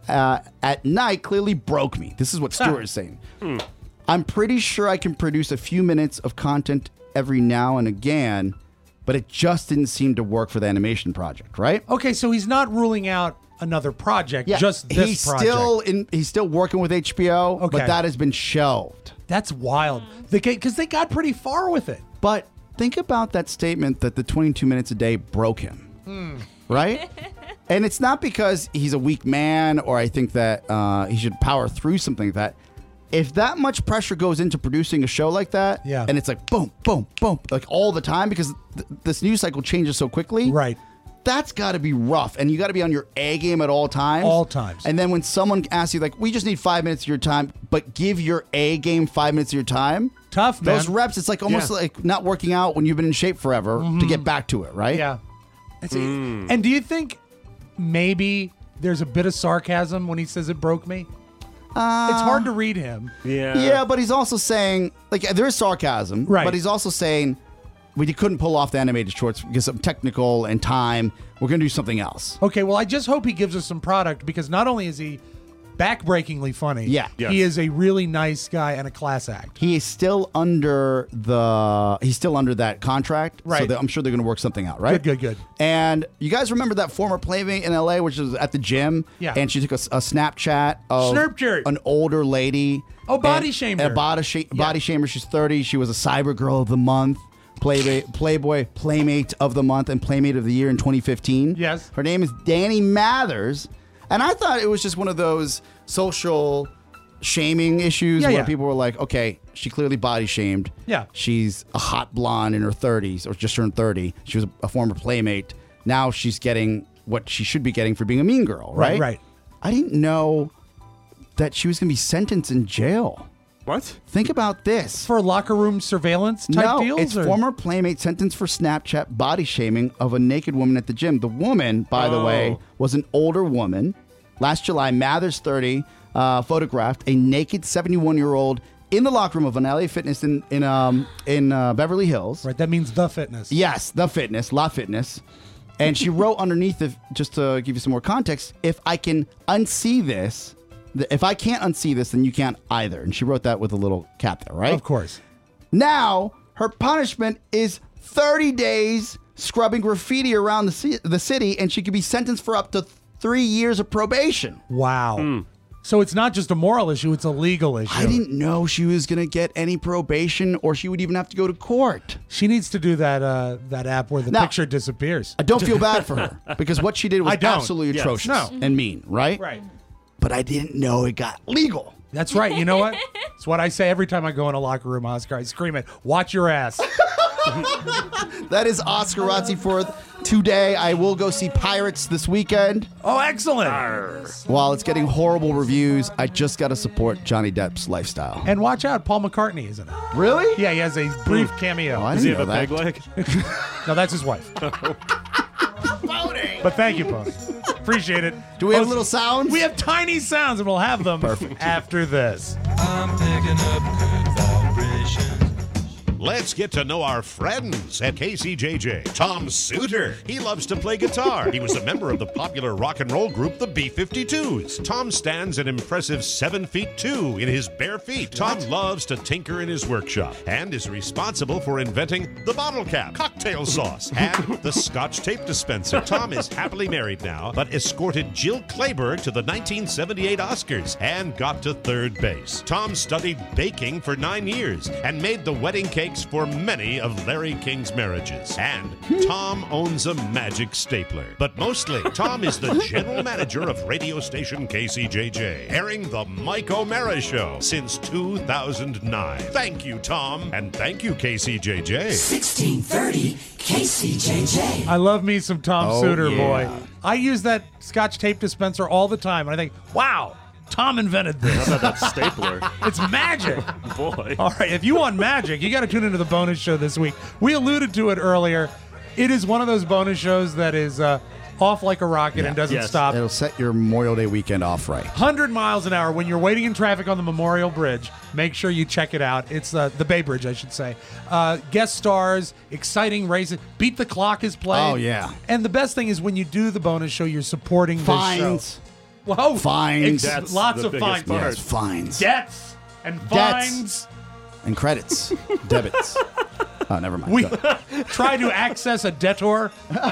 at night clearly broke me. This is what Stewart is saying. I'm pretty sure I can produce a few minutes of content every now and again, but it just didn't seem to work for the animation project, right? Okay, so he's not ruling out another project, Yeah, just this he's project. he's still working with HBO, Okay. but that has been shelved. That's wild. Because they got pretty far with it. But think about that statement that the 22 minutes a day broke him, right? And it's not because he's a weak man or I think that he should power through something like that. If that much pressure goes into producing a show like that, Yeah. and it's like boom, boom, boom, like all the time because this news cycle changes so quickly, Right. that's got to be rough. And you got to be on your A game at all times. All times. And then when someone asks you, like, we just need 5 minutes of your time, but give your A game 5 minutes of your time. Tough, man. Those reps, it's like almost Yeah. like not working out when you've been in shape forever to get back to it, right? Yeah. And do you think maybe there's a bit of sarcasm when he says it broke me? It's hard to read him. Yeah. Yeah, but he's also saying, like, there is sarcasm, Right. but he's also saying, we couldn't pull off the animated shorts because of technical and time. We're going to do something else. Okay, well, I just hope he gives us some product because not only is he backbreakingly funny, Yeah. Yes. he is a really nice guy and a class act. He is still under that contract, so Right. I'm sure they're going to work something out, right? Good. And you guys remember that former playmate in LA, which was at the gym? Yeah. And she took a Snapchat of Snapchat. an older lady. Oh, body and- shamed and her. body shamer. She's 30. She was a Cyber Girl of the Month, Playboy Playmate of the Month, and Playmate of the Year in 2015. Yes. Her name is Danny Mathers. And I thought it was just one of those social shaming issues Yeah, where yeah. people were like, okay, she clearly body shamed. Yeah. She's a hot blonde in her 30s or just turned 30. She was a former playmate. Now she's getting what she should be getting for being a mean girl, right? Right. I didn't know that she was going to be sentenced in jail. What? Think about this. For locker room surveillance type No, deals? it's or- former playmate sentenced for Snapchat body shaming of a naked woman at the gym. The woman, by the way, was an older woman. Last July, Mathers, 30, photographed a naked 71-year-old in the locker room of an LA Fitness in Beverly Hills. Right, that means the fitness. Yes, the fitness, La Fitness. And she wrote underneath it, just to give you some more context, if I can unsee this, if I can't unsee this, then you can't either. And she wrote that with a little cap there, right? Of course. Now, her punishment is 30 days scrubbing graffiti around the city, and she could be sentenced for up to 3 years of probation. Wow. So it's not just a moral issue, it's a legal issue. I didn't know she was going to get any probation, or she would even have to go to court. She needs to do that that app where the Now- picture disappears. I don't feel bad for her, because what she did was I don't. absolutely Yes. atrocious No. and mean, right? Right. But I didn't know it got legal. That's right. You know what? It's what I say every time I go in a locker room, Oscar. I scream it, watch your ass. That is Oscar Razzi for today. I will go see Pirates this weekend. Oh, excellent. While it's getting horrible reviews, I just got to support Johnny Depp's lifestyle. And watch out, Paul McCartney, isn't it? Really? Yeah, he has a brief cameo. Oh, I Does he didn't have a know peg that. leg? No, that's his wife. But thank you, Paul. Appreciate it. Do we have little sounds? We have tiny sounds, and we'll have them after this. I'm picking up good vibrations. Let's get to know our friends at KCJJ. Tom Suter. He loves to play guitar. He was a member of the popular rock and roll group, the B-52s. Tom stands an impressive 7'2" in his bare feet. Tom loves to tinker in his workshop and is responsible for inventing the bottle cap, cocktail sauce, and the Scotch tape dispenser. Tom is happily married now, but escorted Jill Clayburgh to the 1978 Oscars and got to third base. Tom studied baking for 9 years and made the wedding cake makes for many of Larry King's marriages. And Tom owns a magic stapler. But mostly, Tom is the general manager of radio station KCJJ, airing the Mike O'Mara Show since 2009. Thank you, Tom, and thank you, KCJJ. 1630 KCJJ. I love me some Tom Oh, Suter, yeah. boy. I use that Scotch tape dispenser all the time, and I think, wow, Tom invented this. How about that stapler? It's magic. Boy. All right, if you want magic, you got to tune into the bonus show this week. We alluded to it earlier. It is one of those bonus shows that is off like a rocket and doesn't Yes. stop. It'll set your Memorial Day weekend off right. 100 miles an hour when you're waiting in traffic on the Memorial Bridge. Make sure you check it out. It's the Bay Bridge, I should say. Guest stars, exciting races. Beat the Clock is played. Oh, yeah. And the best thing is when you do the bonus show, you're supporting this show. Fines. Whoa. Fines. That's Lots the of biggest fines. part. Yes, fines. Debts and Debts. fines. And credits. Debits. Oh, never mind. We Go. try to access a debtor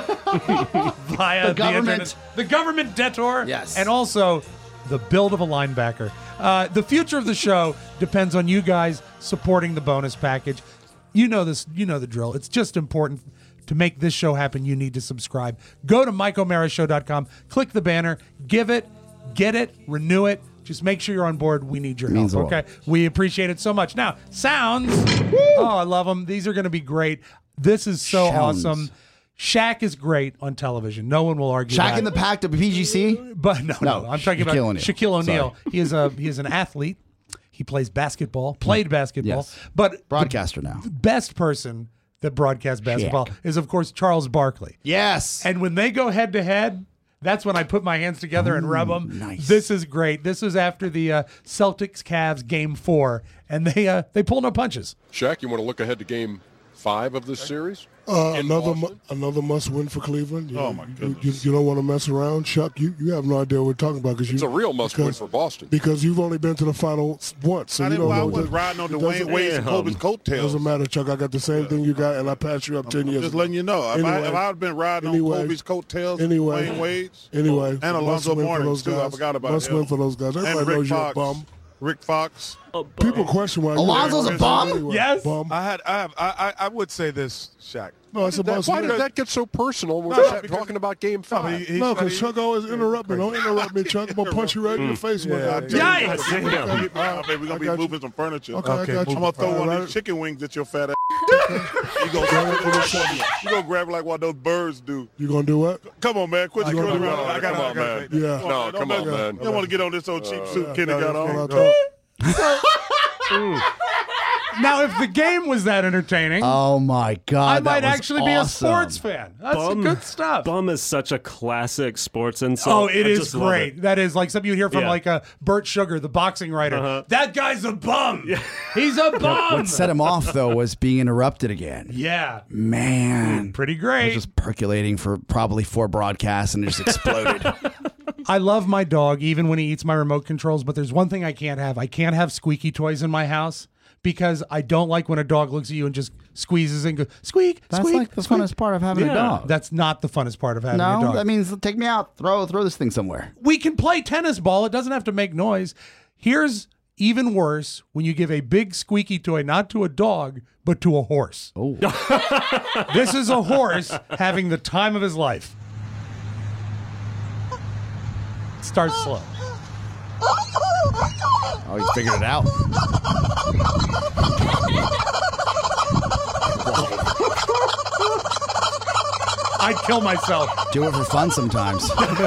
via The government. internet. The government debtor. Yes. And also the build of a linebacker. The future of the show depends on you guys supporting the bonus package. You know this. You know the drill. It's just important. To make this show happen, you need to subscribe. Go to MikeO'MaraShow.com. Click the banner. Give it. Get it. Renew it. Just make sure you're on board. We need your Means help. a lot. Okay. We appreciate it so much. Now, sounds. Oh, I love them. These are going to be great. This is so Sounds. awesome. Shaq is great on television. No one will argue Shaq that. in the Pack to PGC? But no. I'm talking about Shaquille O'Neal. Shaquille O'Neal. Sorry. He is an athlete. He plays basketball. Played basketball. Yes. But Broadcaster now. the best person that broadcasts basketball is, of course, Charles Barkley. Yes. And when they go head to head, that's when I put my hands together and rub them. Nice. This is great. This was after the Celtics-Cavs Game 4, and they pull no punches. Shaq, you want to look ahead to Game 5 of this series? Another must win for Cleveland. My goodness. You don't want to mess around, Chuck. You have no idea what we're talking about It's a real must win for Boston. because you've only been to the final once. So I you don't know. was riding on Dwayne Wade's and Kobe's coattails. Doesn't matter, Chuck. I got the same thing you got, and I passed you up 10 years. Just letting you know. If I'd been riding on Kobe's coattails and Dwayne Wade's and Alonzo Mourning, too. I forgot about must him. win for those guys. Everybody And Rick knows you're a Fox. bum. Rick Fox. People question why Alonzo's a bum? Anyway, Yes. Bum. I would say this, Shaq. No, it's a bum. Why did that get so personal when No, we're talking about Game 5? No, because Chuck always interrupt me. Don't interrupt me, Chuck. I'm going to punch you right in your face one day. Yikes! We're going to be moving some furniture. Okay, I got you. I'm going to throw one of these chicken wings at your fat ass. You gonna grab it like what those birds do. You going to do what? Come on, man. Quit You screwing gonna do around. what? Come on, man. Yeah. No, come on, man. You don't want to get on this old cheap suit Kenny got on. Now, if the game was that entertaining, Oh, my God. I that might was actually be a awesome. sports fan. That's good stuff. Bum is such a classic sports insult. Oh, it I is just love great. it. That is like something you'd hear from Yeah. like Bert Sugar, the boxing writer. That guy's a bum. He's a bum. What set him off, though, was being interrupted again. Yeah. Man. Pretty I great. was just percolating for probably 4 broadcasts and it just exploded. I love my dog even when he eats my remote controls, but there's one thing I can't have. I can't have squeaky toys in my house because I don't like when a dog looks at you and just squeezes and goes, squeak, That's squeak, like the squeak. funnest part of having a dog. That's not the funnest part of having a No, dog. that means take me out. Throw this thing somewhere. We can play tennis ball. It doesn't have to make noise. Here's even worse when you give a big squeaky toy not to a dog, but to a horse. Oh. This is a horse having the time of his life. Start slow. Oh, you figured it out. I'd kill myself. Do it for fun sometimes.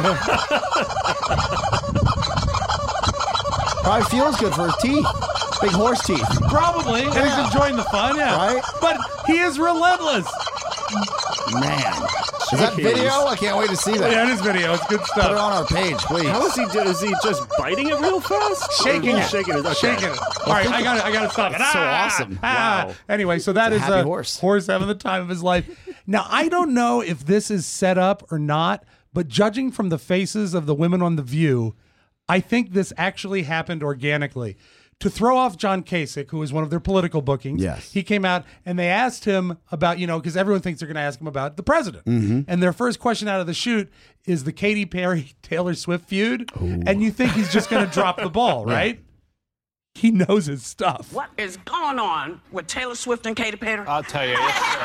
Probably feels good for his teeth. Big horse teeth. Probably. And he's enjoying the fun, yeah. Right? But he is relentless. Man. Is that video? I can't wait to see that. Yeah, it is video. It's good stuff. Put it on our page, please. How is he do? Is he just biting it real fast? Shaking Or it. Shaking it. Okay. Shaking it. All right, I got to stop it. It's so awesome. Wow. Anyway, so that It's is a happy a horse. having the time of his life. Now, I don't know if this is set up or not, but judging from the faces of the women on The View, I think this actually happened organically. To throw off John Kasich, who is one of their political bookings, Yes. he came out and they asked him about, because everyone thinks they're going to ask him about the president. Mm-hmm. And their first question out of the shoot is the Katy Perry Taylor Swift feud. And you think he's just going to drop the ball, right? He knows his stuff. What is going on with Taylor Swift and Katy Perry? I'll tell you,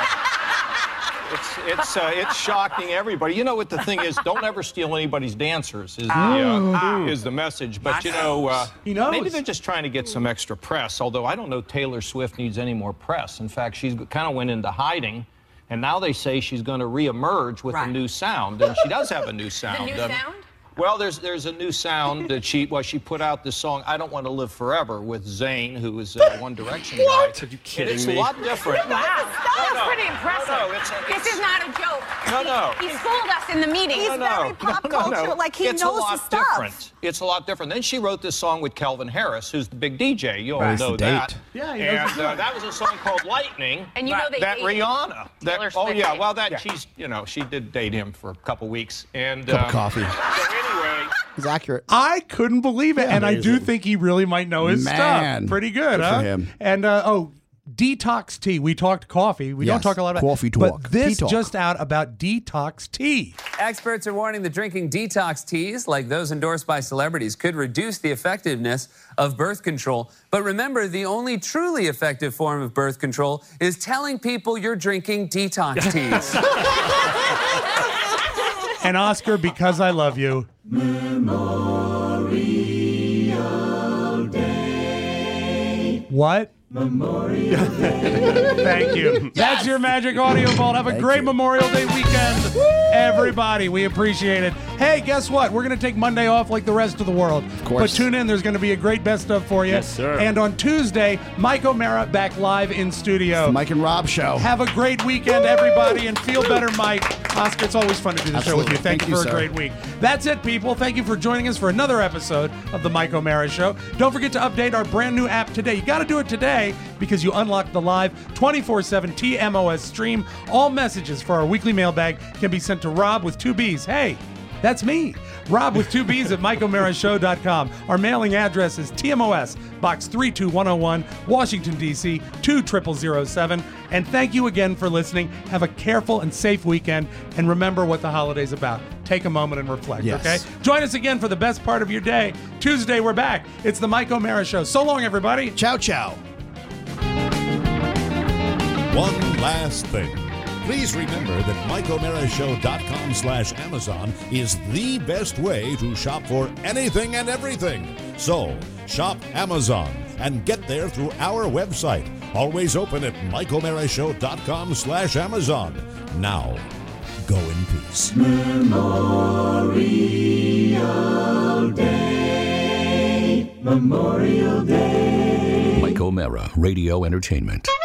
it's shocking everybody. You know what the thing is? Don't ever steal anybody's dancers is the message. But you know, he knows. Maybe they're just trying to get some extra press. Although I don't know Taylor Swift needs any more press. In fact, she's kind of went into hiding. And now they say she's going to reemerge with a new sound, and she does have a new sound. The new sound? Well, there's a new sound that she put out this song, I Don't Want to Live Forever, with Zayn, who is One Direction guy. What? Are you kidding me? It's a lot different. Wow. That's pretty impressive. No, this is not a joke. No. He fooled us in the meeting. He's very pop culture, like he knows the stuff. Different. It's a lot different. Then she wrote this song with Calvin Harris, who's the big DJ. You all know that. Yeah, and that was a song called Lightning. And you know that Rihanna. She's, she did date him for a couple weeks. And Cup of coffee. Anyway, He's accurate. I couldn't believe it, and I do think he really might know his stuff. Pretty good, Good huh? for him. And detox tea. We talked coffee. We don't talk a lot about coffee talk. But this Tea talk. just out about detox tea. Experts are warning that drinking detox teas, like those endorsed by celebrities, could reduce the effectiveness of birth control. But remember, the only truly effective form of birth control is telling people you're drinking detox teas. And Oscar, because I love you. Memorial Day. What? Memorial Day. Thank you. That's your Magic Audio Vault. Have a great Memorial Day weekend, everybody. We appreciate it. Hey, guess what? We're going to take Monday off like the rest of the world. Of course. But tune in. There's going to be a great best of for you. Yes, sir. And on Tuesday, Mike O'Mara back live in studio. The Mike and Rob Show. Have a great weekend, everybody, and feel better, Mike. Oscar, it's always fun to do the show with you. Absolutely. Thank you for a sir. great week. That's it, people. Thank you for joining us for another episode of the Mike O'Mara Show. Don't forget to update our brand new app today. You got to do it today because you unlock the live 24/7 TMOS stream. All messages for our weekly mailbag can be sent to Rob with 2 B's. Hey, that's me. Rob with 2 B's at MikeO'MaraShow.com. Our mailing address is TMOS, Box 32101, Washington, D.C. 20007. And thank you again for listening. Have a careful and safe weekend. And remember what the holiday's about. Take a moment and reflect, okay? Join us again for the best part of your day. Tuesday, we're back. It's the Mike O'Mara Show. So long, everybody. Ciao, ciao. One last thing. Please remember that MikeO'MaraShow.com/Amazon is the best way to shop for anything and everything. So, shop Amazon and get there through our website. Always open at MikeO'MaraShow.com/Amazon. Now, go in peace. Memorial Day. Memorial Day. Mike O'Mara, Radio Entertainment.